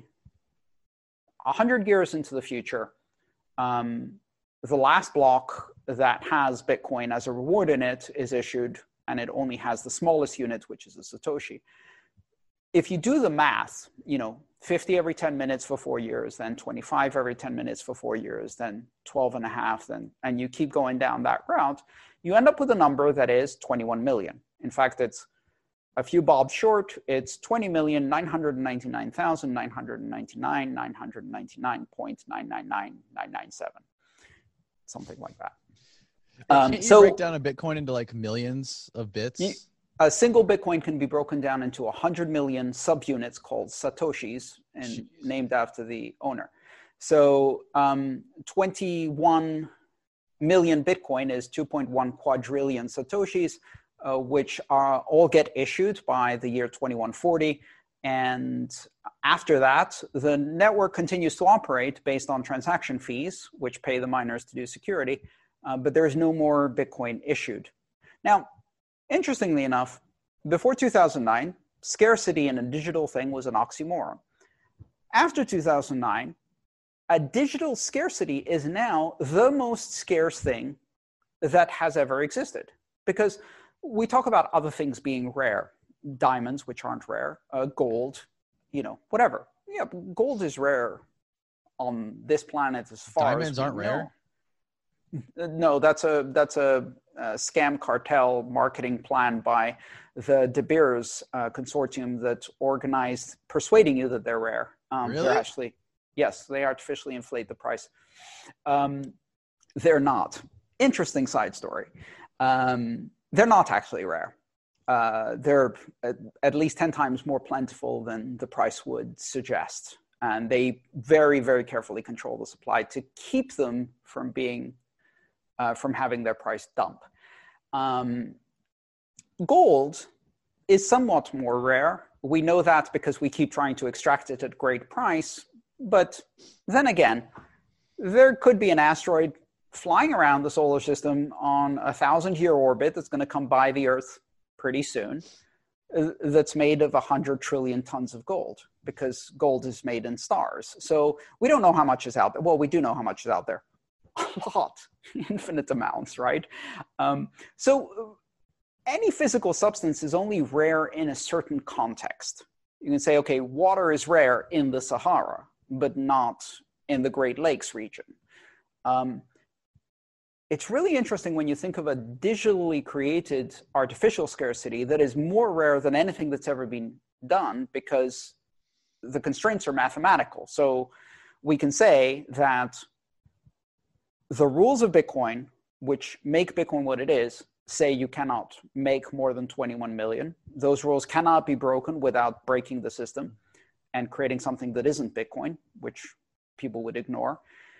one hundred years into the future, um, the last block that has Bitcoin as a reward in it is issued, and it only has the smallest unit, which is a Satoshi. If you do the math, you know, fifty every ten minutes for four years, then twenty-five every ten minutes for four years, then twelve and a half, then, and you keep going down that route, you end up with a number that is twenty-one million. In fact, it's a few bobs short. It's twenty million nine hundred ninety-nine thousand nine hundred ninety-nine, nine hundred ninety-nine point nine nine nine nine nine seven, something like that. Um, Can't you so, break down a Bitcoin into like millions of bits? You, a single Bitcoin can be broken down into one hundred million subunits called satoshis, and Jeez. named after the owner. So um, twenty-one million Bitcoin is two point one quadrillion satoshis, uh, which are all get issued by the year twenty-one forty. And after that, the network continues to operate based on transaction fees, which pay the miners to do security. Uh, but there is no more Bitcoin issued. Now, interestingly enough, before two thousand nine, scarcity in a digital thing was an oxymoron. After two thousand nine, a digital scarcity is now the most scarce thing that has ever existed. Because we talk about other things being rare, diamonds, which aren't rare, uh, gold, you know, whatever. Yeah, gold is rare on this planet as far diamonds as diamonds aren't rare? No, that's a that's a, a scam cartel marketing plan by the De Beers uh, consortium that organized persuading you that they're rare. Um, really? They're actually, yes, they artificially inflate the price. Um, they're not. Interesting side story. Um, they're not actually rare. Uh, they're at, at least ten times more plentiful than the price would suggest. And they very, very carefully control the supply to keep them from being Uh, from having their price dump. Um, gold is somewhat more rare. We know that because we keep trying to extract it at great price. But then again, there could be an asteroid flying around the solar system on a thousand-year orbit that's going to come by the Earth pretty soon, uh, that's made of one hundred trillion tons of gold, because gold is made in stars. So we don't know how much is out there. Well, we do know how much is out there. A lot, infinite amounts, right? Um, so any physical substance is only rare in a certain context. You can say, okay, water is rare in the Sahara, but not in the Great Lakes region. Um, it's really interesting when you think of a digitally created artificial scarcity that is more rare than anything that's ever been done, because the constraints are mathematical. So we can say that the rules of Bitcoin, which make Bitcoin what it is, say you cannot make more than twenty-one million. Those rules cannot be broken without breaking the system and creating something that isn't Bitcoin, which people would ignore.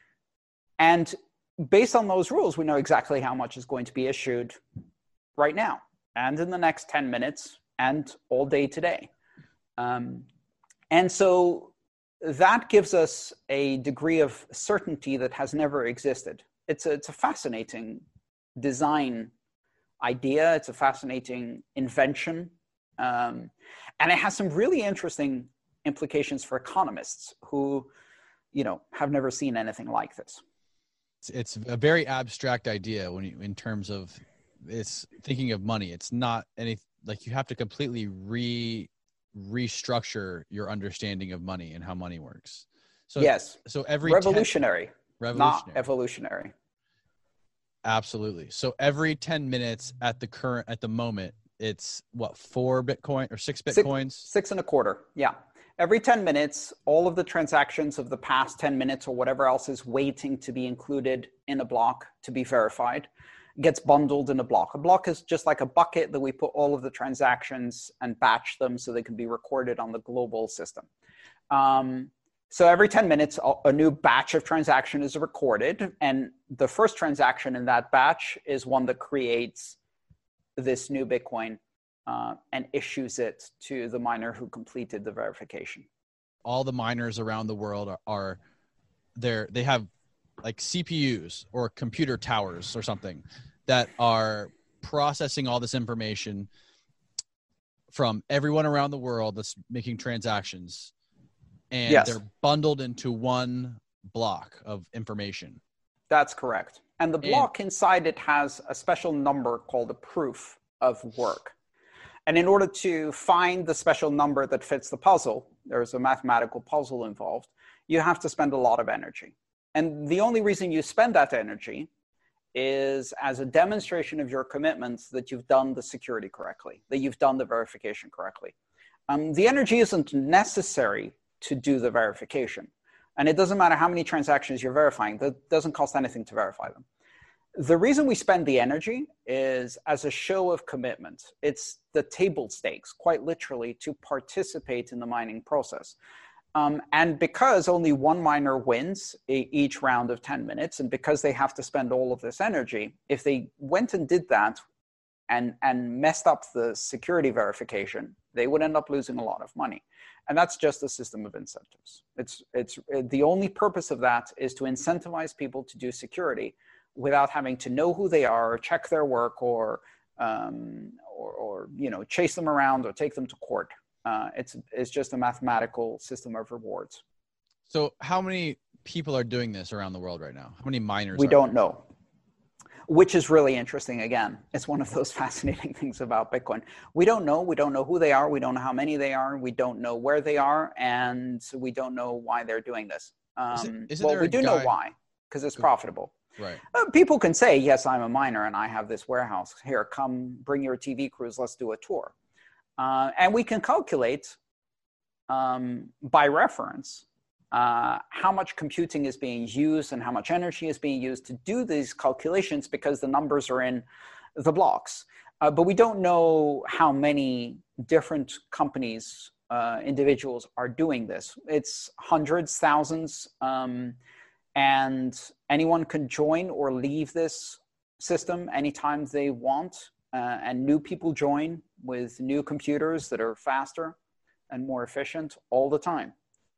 And based on those rules, we know exactly how much is going to be issued right now and in the next ten minutes and all day today. Um, and so that gives us a degree of certainty that has never existed. It's a, it's a fascinating design idea. It's a fascinating invention. Um, and it has some really interesting implications for economists who, you know, have never seen anything like this. It's, it's a very abstract idea when you, in terms of it's thinking of money. It's not any, like you have to completely re restructure your understanding of money and how money works. So yes, so every revolutionary, ten, revolutionary, not evolutionary. Absolutely. So every ten minutes at the current at the moment, it's what, four Bitcoin or six Bitcoins? Six, six and a quarter. Yeah. Every ten minutes, all of the transactions of the past ten minutes or whatever else is waiting to be included in a block to be verified gets bundled in a block. A block is just like a bucket that we put all of the transactions and batch them so they can be recorded on the global system. Um, so every ten minutes, a new batch of transaction is recorded. And the first transaction in that batch is one that creates this new Bitcoin uh, and issues it to the miner who completed the verification. All the miners around the world are, are they're, they have like C P Us or computer towers or something that are processing all this information from everyone around the world that's making transactions. And yes, they're bundled into one block of information. That's correct. And the block and, inside it has a special number called a proof of work. And in order to find the special number that fits the puzzle, there's a mathematical puzzle involved, you have to spend a lot of energy. And the only reason you spend that energy is as a demonstration of your commitment that you've done the security correctly, that you've done the verification correctly. Um, the energy isn't necessary to do the verification. And it doesn't matter how many transactions you're verifying, that doesn't cost anything to verify them. The reason we spend the energy is as a show of commitment. It's the table stakes, quite literally, to participate in the mining process. Um, and because only one miner wins a, each round of ten minutes, and because they have to spend all of this energy, if they went and did that and, and messed up the security verification, they would end up losing a lot of money. And that's just a system of incentives. It's, it's, the only purpose of that is to incentivize people to do security without having to know who they are, check their work, or, um, or, or you know, chase them around or take them to court. Uh, it's, it's just a mathematical system of rewards. So how many people are doing this around the world right now? How many miners? We are don't know, which is really interesting. Again, it's one of those fascinating things about Bitcoin. We don't know. We don't know who they are. We don't know how many they are. We don't know where they are. And we don't know why they're doing this. Um, isn't, isn't well, we do guy... know why, because it's profitable. Right. Uh, people can say, yes, I'm a miner and I have this warehouse. Here, come bring your T V crews. Let's do a tour. Uh, and we can calculate um, by reference uh, how much computing is being used and how much energy is being used to do these calculations, because the numbers are in the blocks. Uh, but we don't know how many different companies, uh, individuals are doing this. It's hundreds, thousands. Um, And anyone can join or leave this system anytime they want. Uh, and new people join with new computers that are faster and more efficient all the time.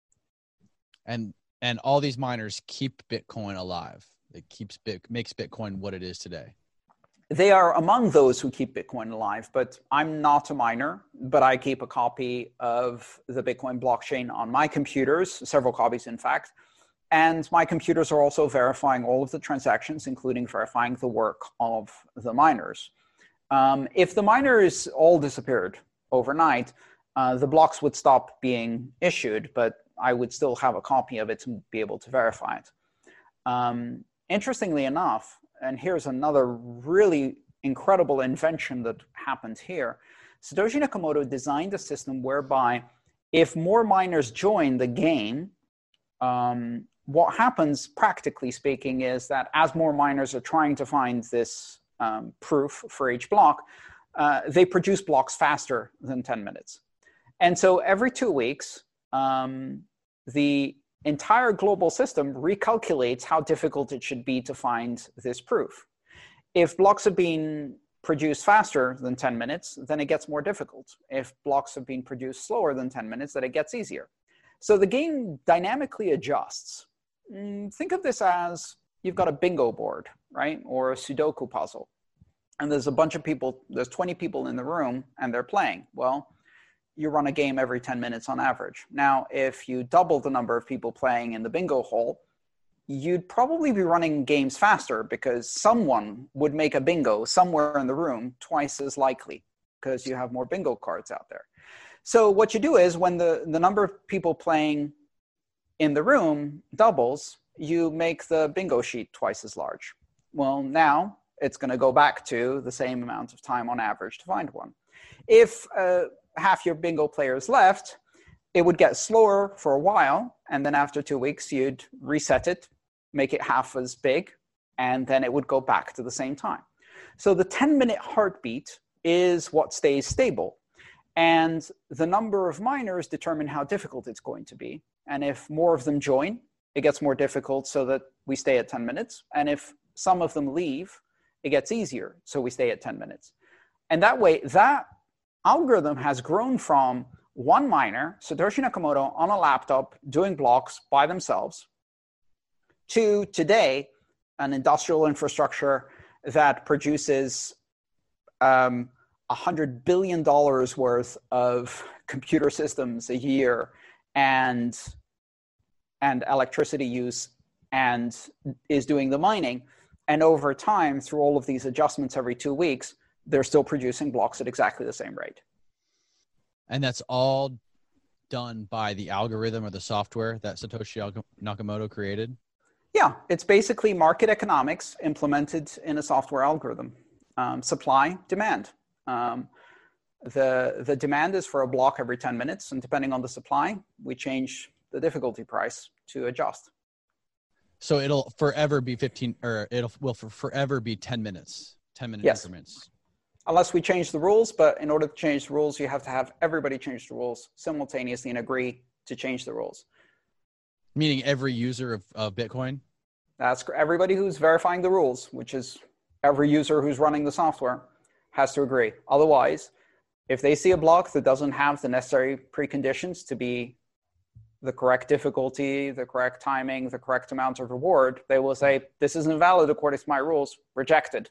And and all these miners keep Bitcoin alive. It keeps Bit, makes Bitcoin what it is today. They are among those who keep Bitcoin alive, but I'm not a miner, but I keep a copy of the Bitcoin blockchain on my computers, several copies in fact. And my computers are also verifying all of the transactions, including verifying the work of the miners. Um, if the miners all disappeared overnight, uh, the blocks would stop being issued, but I would still have a copy of it to be able to verify it. Um, interestingly enough, and here's another really incredible invention that happened here, Satoshi Nakamoto designed a system whereby if more miners join the game, um, what happens, practically speaking, is that as more miners are trying to find this um, proof for each block, uh, they produce blocks faster than ten minutes. And so every two weeks, um, the entire global system recalculates how difficult it should be to find this proof. If blocks have been produced faster than ten minutes, then it gets more difficult. If blocks have been produced slower than ten minutes, then it gets easier. So the game dynamically adjusts. Think of this as you've got a bingo board, right? Or a Sudoku puzzle. And there's a bunch of people, there's twenty people in the room and they're playing. Well, you run a game every ten minutes on average. Now, if you double the number of people playing in the bingo hall, you'd probably be running games faster because someone would make a bingo somewhere in the room twice as likely because you have more bingo cards out there. So what you do is when the, the number of people playing in the room doubles, you make the bingo sheet twice as large. Well, now it's going to go back to the same amount of time on average to find one. If uh, half your bingo players left, it would get slower for a while, and then after two weeks, you'd reset it, make it half as big, and then it would go back to the same time. So the ten-minute heartbeat is what stays stable. And the number of miners determine how difficult it's going to be. And if more of them join, it gets more difficult so that we stay at ten minutes. And if some of them leave, it gets easier, so we stay at ten minutes. And that way, that algorithm has grown from one miner, Satoshi Nakamoto, on a laptop doing blocks by themselves, to today, an industrial infrastructure that produces um, one hundred billion dollars worth of computer systems a year and, and electricity use, and is doing the mining. And over time, through all of these adjustments every two weeks, they're still producing blocks at exactly the same rate. And that's all done by the algorithm or the software that Satoshi Nakamoto created? Yeah, it's basically market economics implemented in a software algorithm. Um, supply, demand. Um, the, the demand is for a block every ten minutes, and depending on the supply, we change the difficulty price to adjust. So it'll forever be fifteen, or it'll will for forever be ten minutes, ten minute yes. increments. Unless we change the rules, but in order to change the rules, you have to have everybody change the rules simultaneously and agree to change the rules. Meaning every user of, of Bitcoin? That's everybody who's verifying the rules, which is every user who's running the software, has to agree. Otherwise, if they see a block that doesn't have the necessary preconditions to be the correct difficulty, the correct timing, the correct amount of reward, they will say, this isn't valid according to my rules, rejected.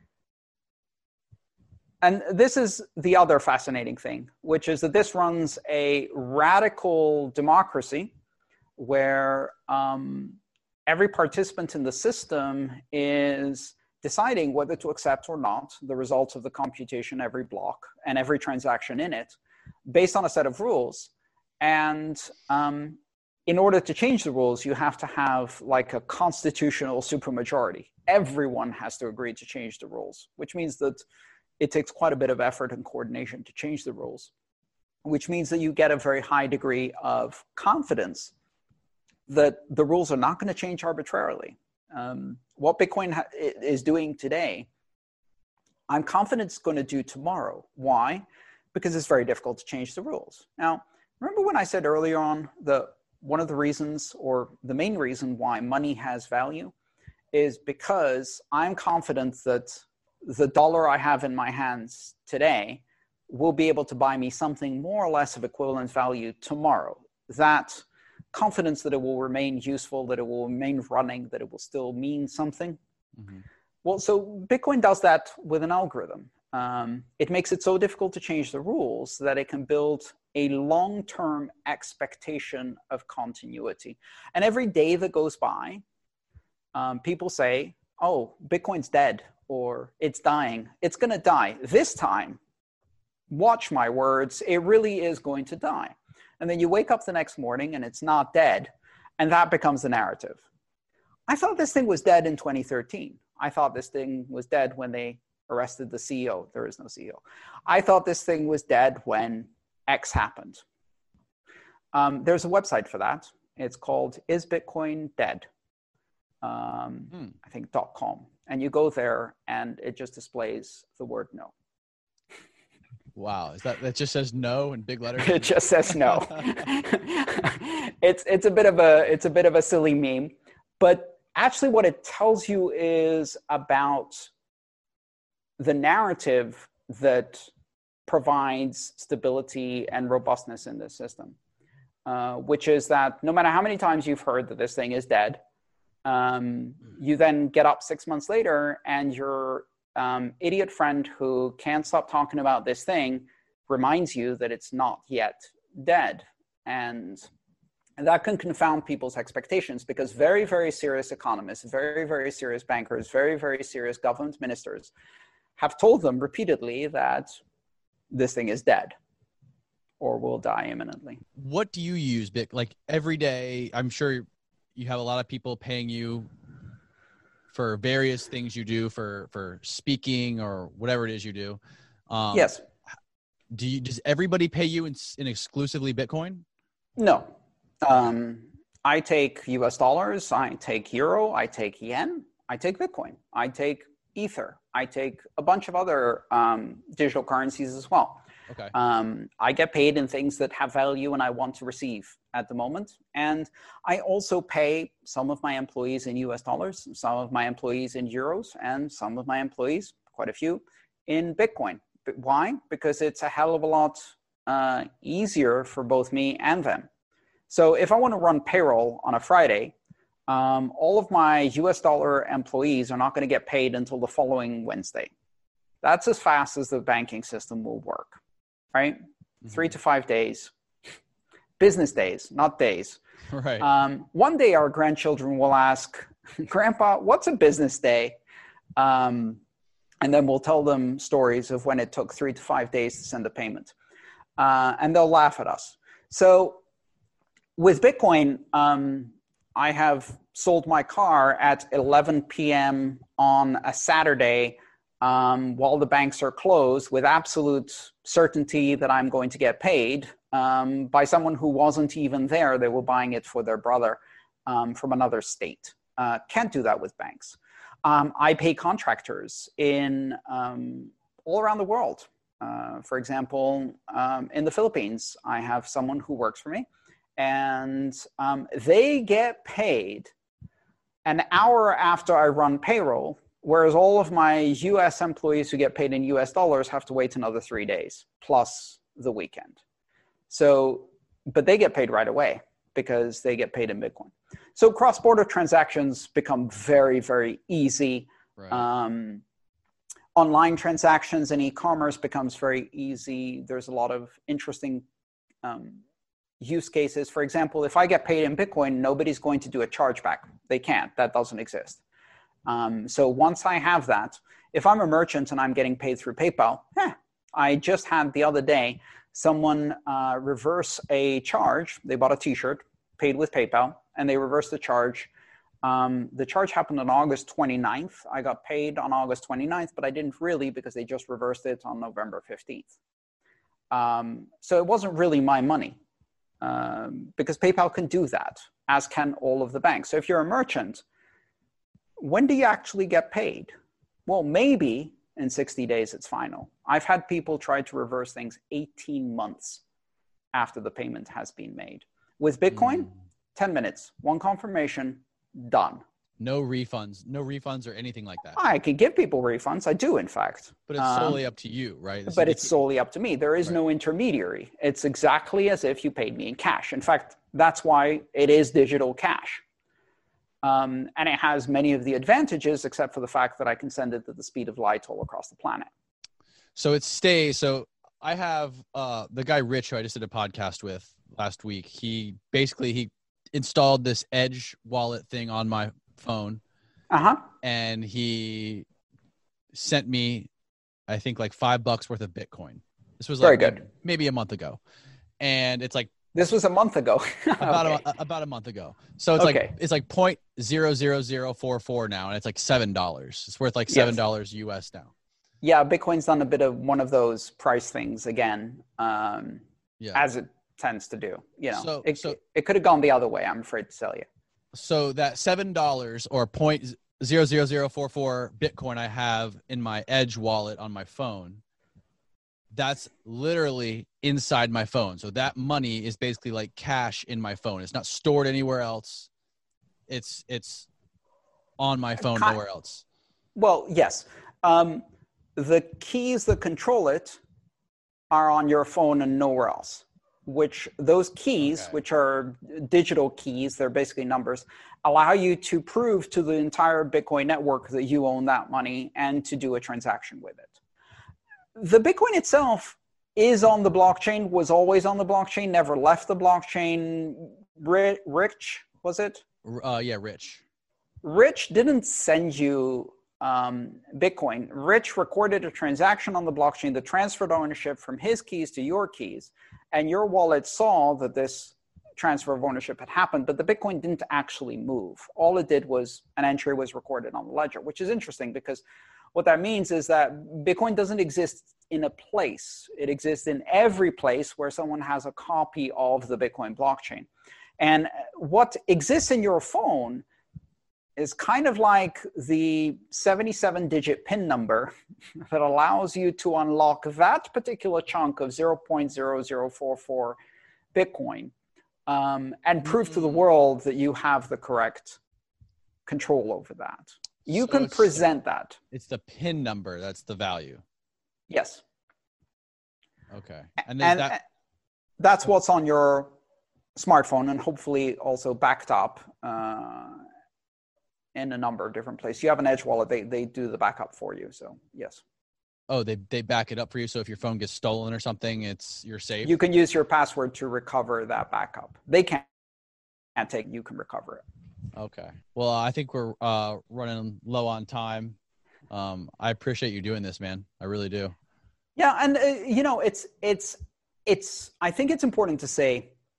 And this is the other fascinating thing, which is that this runs a radical democracy where um, every participant in the system is deciding whether to accept or not the results of the computation, every block and every transaction in it, based on a set of rules. And um, in order to change the rules, you have to have like a constitutional supermajority. Everyone has to agree to change the rules, which means that it takes quite a bit of effort and coordination to change the rules, which means that you get a very high degree of confidence that the rules are not going to change arbitrarily. Um, what Bitcoin ha- is doing today, I'm confident it's going to do tomorrow. Why? Because it's very difficult to change the rules. Now, remember when I said earlier on that one of the reasons, or the main reason why money has value is because I'm confident that the dollar I have in my hands today will be able to buy me something more or less of equivalent value tomorrow. That confidence that it will remain useful, that it will remain running, that it will still mean something. Mm-hmm. Well, so Bitcoin does that with an algorithm. Um, it makes it so difficult to change the rules that it can build a long-term expectation of continuity. And every day that goes by, um, people say, oh, Bitcoin's dead, or it's dying. It's going to die. This time, watch my words, it really is going to die. And then you wake up the next morning and it's not dead, and that becomes the narrative. I thought this thing was dead in twenty thirteen. I thought this thing was dead when they arrested the C E O. There is no C E O. I thought this thing was dead when X happened. Um, there's a website for that. It's called Is Bitcoin Dead? Um, hmm. I think .com. And you go there and it just displays the word no. Wow, is that that just says no in big letters? It just says no. it's it's a bit of a it's a bit of a silly meme, but actually what it tells you is about the narrative that provides stability and robustness in this system, uh, which is that no matter how many times you've heard that this thing is dead, um, you then get up six months later and your um, idiot friend who can't stop talking about this thing reminds you that it's not yet dead. And that can confound people's expectations, because very, very serious economists, very, very serious bankers, very, very serious government ministers have told them repeatedly that this thing is dead or will die imminently. What do you use, Bic? Like every day, I'm sure you have a lot of people paying you for various things you do, for, for speaking or whatever it is you do. Um, yes. Do you, does everybody pay you in, in exclusively Bitcoin? No. Um, I take U S dollars, I take euro, I take yen, I take Bitcoin, I take Ether, I take a bunch of other um, digital currencies as well. Okay. Um, I get paid in things that have value and I want to receive at the moment. And I also pay some of my employees in U S dollars, some of my employees in euros, and some of my employees, quite a few, in Bitcoin. But why? Because it's a hell of a lot uh, easier for both me and them. So if I want to run payroll on a Friday, um, all of my U S dollar employees are not going to get paid until the following Wednesday. That's as fast as the banking system will work, right? Mm-hmm. Three to five days. Business days, not days. Right. Um, one day our grandchildren will ask, Grandpa, what's a business day? Um, and then we'll tell them stories of when it took three to five days to send a payment. Uh, and they'll laugh at us. So with Bitcoin, um, I have sold my car at eleven p.m. on a Saturday um, while the banks are closed with absolute certainty that I'm going to get paid um, by someone who wasn't even there. They were buying it for their brother um, from another state. Uh, can't do that with banks. Um, I pay contractors in um, all around the world. Uh, for example, um, in the Philippines, I have someone who works for me, and um, they get paid an hour after I run payroll, whereas all of my U S employees who get paid in U S dollars have to wait another three days plus the weekend. So, but they get paid right away because they get paid in Bitcoin. So cross-border transactions become very, very easy. Right. Um, online transactions and e-commerce becomes very easy. There's a lot of interesting um, use cases. For example, if I get paid in Bitcoin, nobody's going to do a chargeback. They can't. That doesn't exist. Um, so once I have that, if I'm a merchant and I'm getting paid through PayPal, eh, I just had the other day someone uh, reverse a charge. They bought a t-shirt, paid with PayPal, and they reversed the charge. Um, the charge happened on August twenty-ninth. I got paid on August twenty-ninth, but I didn't really because they just reversed it on November fifteenth. Um, so it wasn't really my money um, because PayPal can do that, as can all of the banks. So if you're a merchant, when do you actually get paid? Well, maybe in sixty days it's final. I've had people try to reverse things eighteen months after the payment has been made. With Bitcoin, mm. ten minutes, one confirmation, done. No refunds, no refunds or anything like that. I could give people refunds. I do, in fact. But it's solely um, up to you, right? But it's solely up to me. There is right. no intermediary. It's exactly as if you paid me in cash. In fact, that's why it is digital cash. Um, and it has many of the advantages, except for the fact that I can send it at the speed of light all across the planet. So it stays. So I have uh, the guy Rich, who I just did a podcast with last week. He basically, he installed this Edge wallet thing on my phone. Uh-huh. And he sent me, I think, like five bucks worth of Bitcoin. This was like Very good. maybe a month ago. And it's like, this was a month ago. about okay. a, about a month ago. So it's okay. like it's like point zero zero zero four four now, and it's like seven dollars. It's worth like seven dollars yes. U S now. Yeah, Bitcoin's done a bit of one of those price things again, um, yeah. as it tends to do. You know, so, it, so, it, it could have gone the other way. I'm afraid to tell you. So that seven dollars or point zero zero zero four four Bitcoin I have in my Edge wallet on my phone, that's literally inside my phone. So that money is basically like cash in my phone. It's not stored anywhere else. It's it's on my phone, Con- nowhere else. Well, yes. Um, the keys that control it are on your phone and nowhere else, which those keys, okay. which are digital keys, they're basically numbers, allow you to prove to the entire Bitcoin network that you own that money and to do a transaction with it. The Bitcoin itself is on the blockchain, was always on the blockchain, never left the blockchain. Rich, was it? Uh, yeah, Rich. Rich didn't send you um, Bitcoin. Rich recorded a transaction on the blockchain that transferred ownership from his keys to your keys. And your wallet saw that this transfer of ownership had happened, but the Bitcoin didn't actually move. All it did was an entry was recorded on the ledger, which is interesting because what that means is that Bitcoin doesn't exist in a place. It exists in every place where someone has a copy of the Bitcoin blockchain. And what exists in your phone is kind of like the seventy-seven digit PIN number that allows you to unlock that particular chunk of zero point zero zero four four Bitcoin um, and prove mm-hmm. to the world that you have the correct control over that. You so can present that. It's the PIN number that's the value. Yes. Okay. And, and that... that's what's on your smartphone and hopefully also backed up uh, in a number of different places. You have an Edge wallet, they they do the backup for you. So yes. Oh, they they back it up for you. So if your phone gets stolen or something, it's you're safe. You can use your password to recover that backup. They can't, can't take, you can recover it. Okay. Well, I think we're uh, running low on time. Um, I appreciate you doing this, man. I really do. Yeah. And, uh, you know, it's, it's, it's, I think it's important to say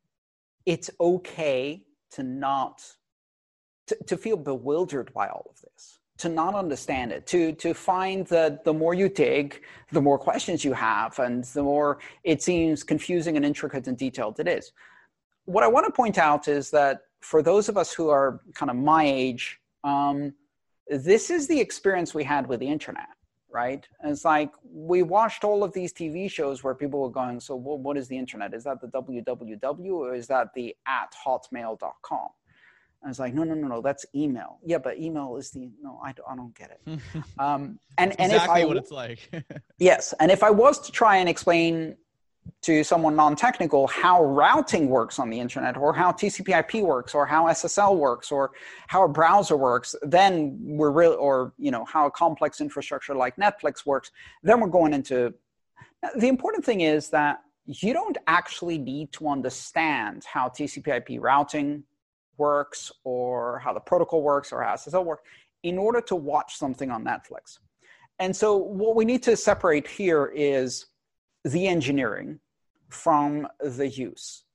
it's okay to not, to, to feel bewildered by all of this, to not understand it, to, to find that the more you dig, the more questions you have, and the more it seems confusing and intricate and detailed it is. What I want to point out is that for those of us who are kind of my age, um, this is the experience we had with the internet, right? And it's like we watched all of these T V shows where people were going, so well, what is the internet? Is that the W W W or is that the at hotmail dot com? And it's like, no, no, no, no, that's email. Yeah, but email is the, no, I don't, I don't get it. Um, and, That's and exactly if I, what it's like. yes. And if I was to try and explain to someone non-technical how routing works on the internet, or how T C P I P works, or how S S L works, or how a browser works, then we're really, or, you know, how a complex infrastructure like Netflix works, then we're going into, the important thing is that you don't actually need to understand how T C P I P routing works, or how the protocol works, or how S S L works in order to watch something on Netflix. And so what we need to separate here is the engineering from the use.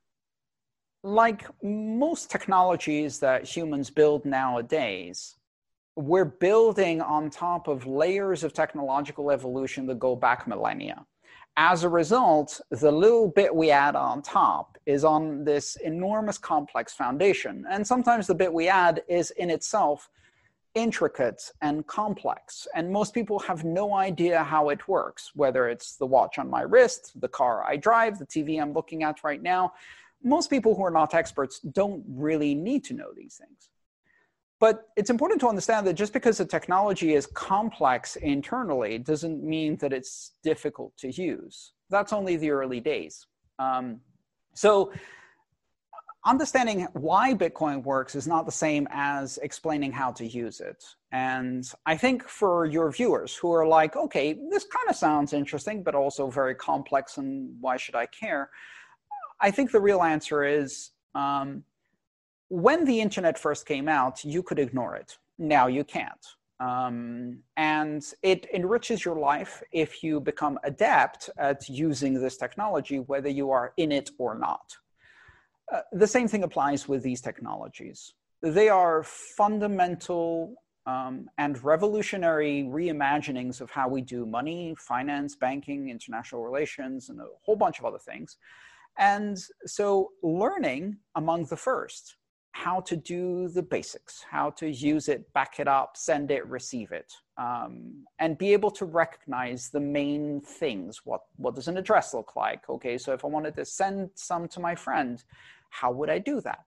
Like most technologies that humans build nowadays, we're building on top of layers of technological evolution that go back millennia. As a result, the little bit we add on top is on this enormous complex foundation. And sometimes the bit we add is in itself intricate and complex, and most people have no idea how it works, whether it's the watch on my wrist, the car I drive, the T V I'm looking at right now. Most people who are not experts don't really need to know these things. But it's important to understand that just because the technology is complex internally doesn't mean that it's difficult to use. That's only the early days. Um, so understanding why Bitcoin works is not the same as explaining how to use it. And I think for your viewers who are like, okay, this kind of sounds interesting, but also very complex, and why should I care? I think the real answer is, um, when the internet first came out, you could ignore it. Now you can't. Um, and it enriches your life if you become adept at using this technology, whether you are in it or not. Uh, the same thing applies with these technologies. They are fundamental um, and revolutionary reimaginings of how we do money, finance, banking, international relations, and a whole bunch of other things. And so learning among the first how to do the basics, how to use it, back it up, send it, receive it, um, and be able to recognize the main things. What, what does an address look like? Okay, so if I wanted to send some to my friend, how would I do that?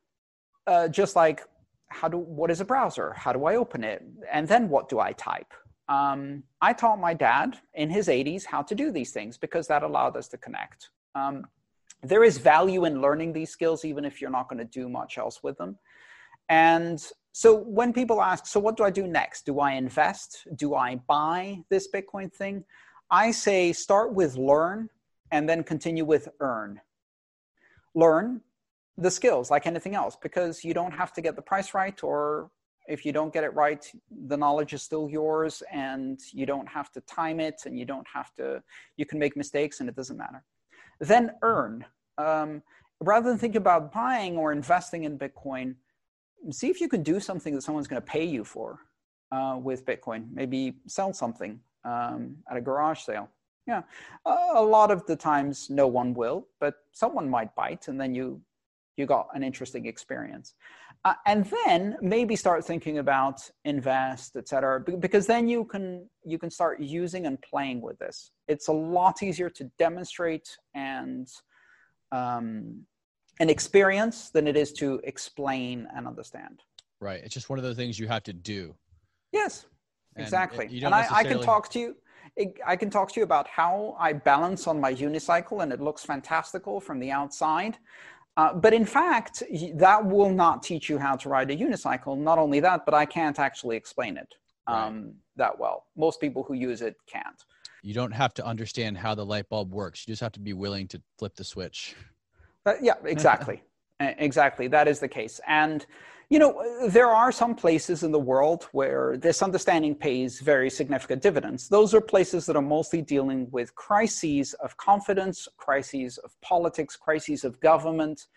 Uh, just like, how do, what is a browser? How do I open it? And then what do I type? Um, I taught my dad in his eighties how to do these things because that allowed us to connect. Um, There is value in learning these skills, even if you're not going to do much else with them. And so when people ask, so what do I do next? Do I invest? Do I buy this Bitcoin thing? I say start with learn and then continue with earn. Learn the skills like anything else, because you don't have to get the price right, or if you don't get it right, the knowledge is still yours, and you don't have to time it, and you don't have to, you can make mistakes and it doesn't matter. Then earn. Um, rather than think about buying or investing in Bitcoin, see if you can do something that someone's going to pay you for uh, with Bitcoin. Maybe sell something um, at a garage sale. Yeah, uh, a lot of the times no one will, but someone might bite, and then you you got an interesting experience. Uh, and then maybe start thinking about invest, et cetera, because then you can you can start using and playing with this. It's a lot easier to demonstrate and um, an experience than it is to explain and understand. Right. It's just one of those things you have to do. Yes, and exactly. It, and I, necessarily... I can talk to you. I can talk to you about how I balance on my unicycle, and it looks fantastical from the outside. Uh, but in fact, that will not teach you how to ride a unicycle. Not only that, but I can't actually explain it um, right. that well. Most people who use it can't. You don't have to understand how the light bulb works. You just have to be willing to flip the switch. Uh, yeah, exactly. Exactly. That is the case. And, you know, there are some places in the world where this understanding pays very significant dividends. Those are places that are mostly dealing with crises of confidence, crises of politics, crises of government,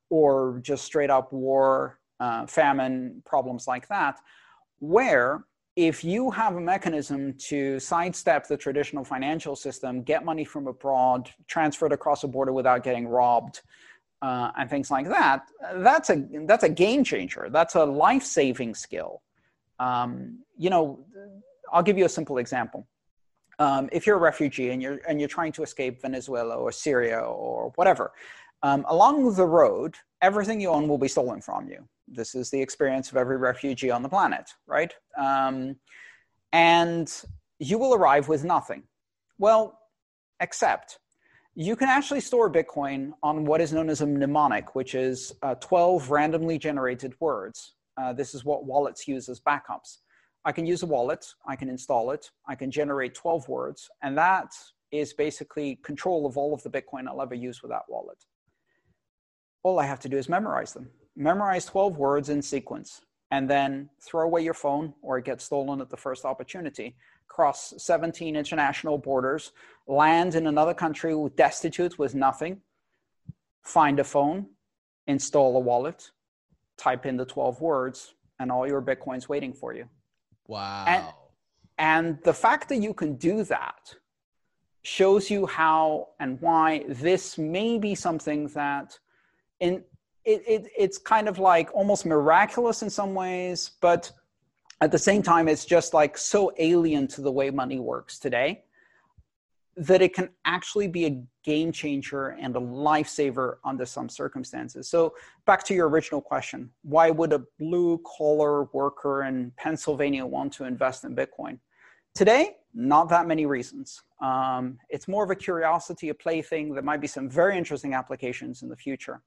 or just straight up war, uh, famine, problems like that, where if you have a mechanism to sidestep the traditional financial system, get money from abroad, transfer it across a border without getting robbed, uh, and things like that, that's a that's a game changer. That's a life-saving skill. Um, you know, I'll give you a simple example. Um, if you're a refugee and you're and you're trying to escape Venezuela or Syria or whatever, um, along the road, everything you own will be stolen from you. This is the experience of every refugee on the planet, right? Um, and you will arrive with nothing. Well, except you can actually store Bitcoin on what is known as a mnemonic, which is uh, twelve randomly generated words. Uh, this is what wallets use as backups. I can use a wallet, I can install it, I can generate twelve words, and that is basically control of all of the Bitcoin I'll ever use with that wallet. All I have to do is memorize them. Memorize twelve words in sequence, and then throw away your phone or it gets stolen at the first opportunity. Cross seventeen international borders, land in another country destitute with nothing, find a phone, install a wallet, type in the twelve words, and all your Bitcoin's waiting for you. Wow. And, and the fact that you can do that shows you how and why this may be something that in it, it it's kind of like almost miraculous in some ways, but at the same time, it's just like so alien to the way money works today that it can actually be a game changer and a lifesaver under some circumstances. So back to your original question, why would a blue collar worker in Pennsylvania want to invest in Bitcoin? Today, not that many reasons. Um, it's more of a curiosity, a plaything. There might be some very interesting applications in the future.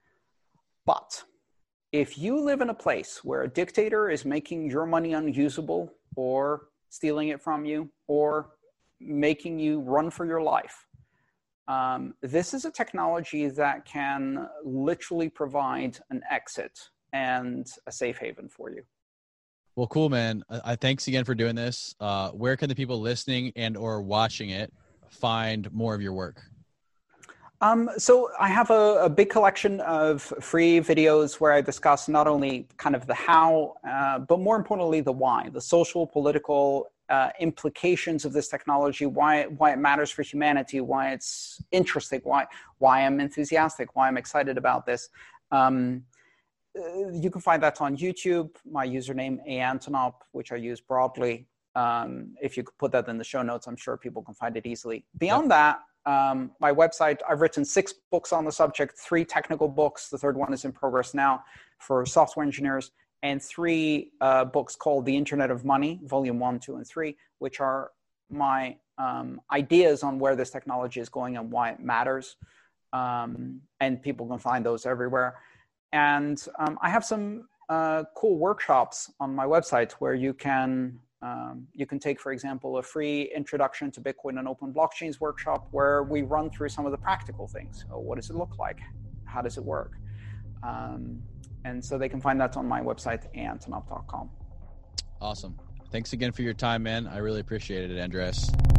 But if you live in a place where a dictator is making your money unusable or stealing it from you or making you run for your life, um, this is a technology that can literally provide an exit and a safe haven for you. Well, cool, man. I, thanks again for doing this. Uh, where can the people listening and or watching it find more of your work? Um, so I have a, a big collection of free videos where I discuss not only kind of the how, uh, but more importantly, the why, the social, political uh, implications of this technology, why, why it matters for humanity, why it's interesting, why, why I'm enthusiastic, why I'm excited about this. Um, you can find that on YouTube, my username, A Antonop, which I use broadly. Um, if you could put that in the show notes, I'm sure people can find it easily. Beyond yep. that, Um, my website, I've written six books on the subject, three technical books. The third one is in progress now for software engineers, and three uh, books called The Internet of Money, volume one, two, and three, which are my um, ideas on where this technology is going and why it matters. Um, and people can find those everywhere. And um, I have some uh, cool workshops on my website where you can Um, you can take, for example, a free introduction to Bitcoin and open blockchains workshop where we run through some of the practical things. Oh, what does it look like? How does it work? Um, and so they can find that on my website, a antonop dot com. Awesome. Thanks again for your time, man. I really appreciate it, Andres.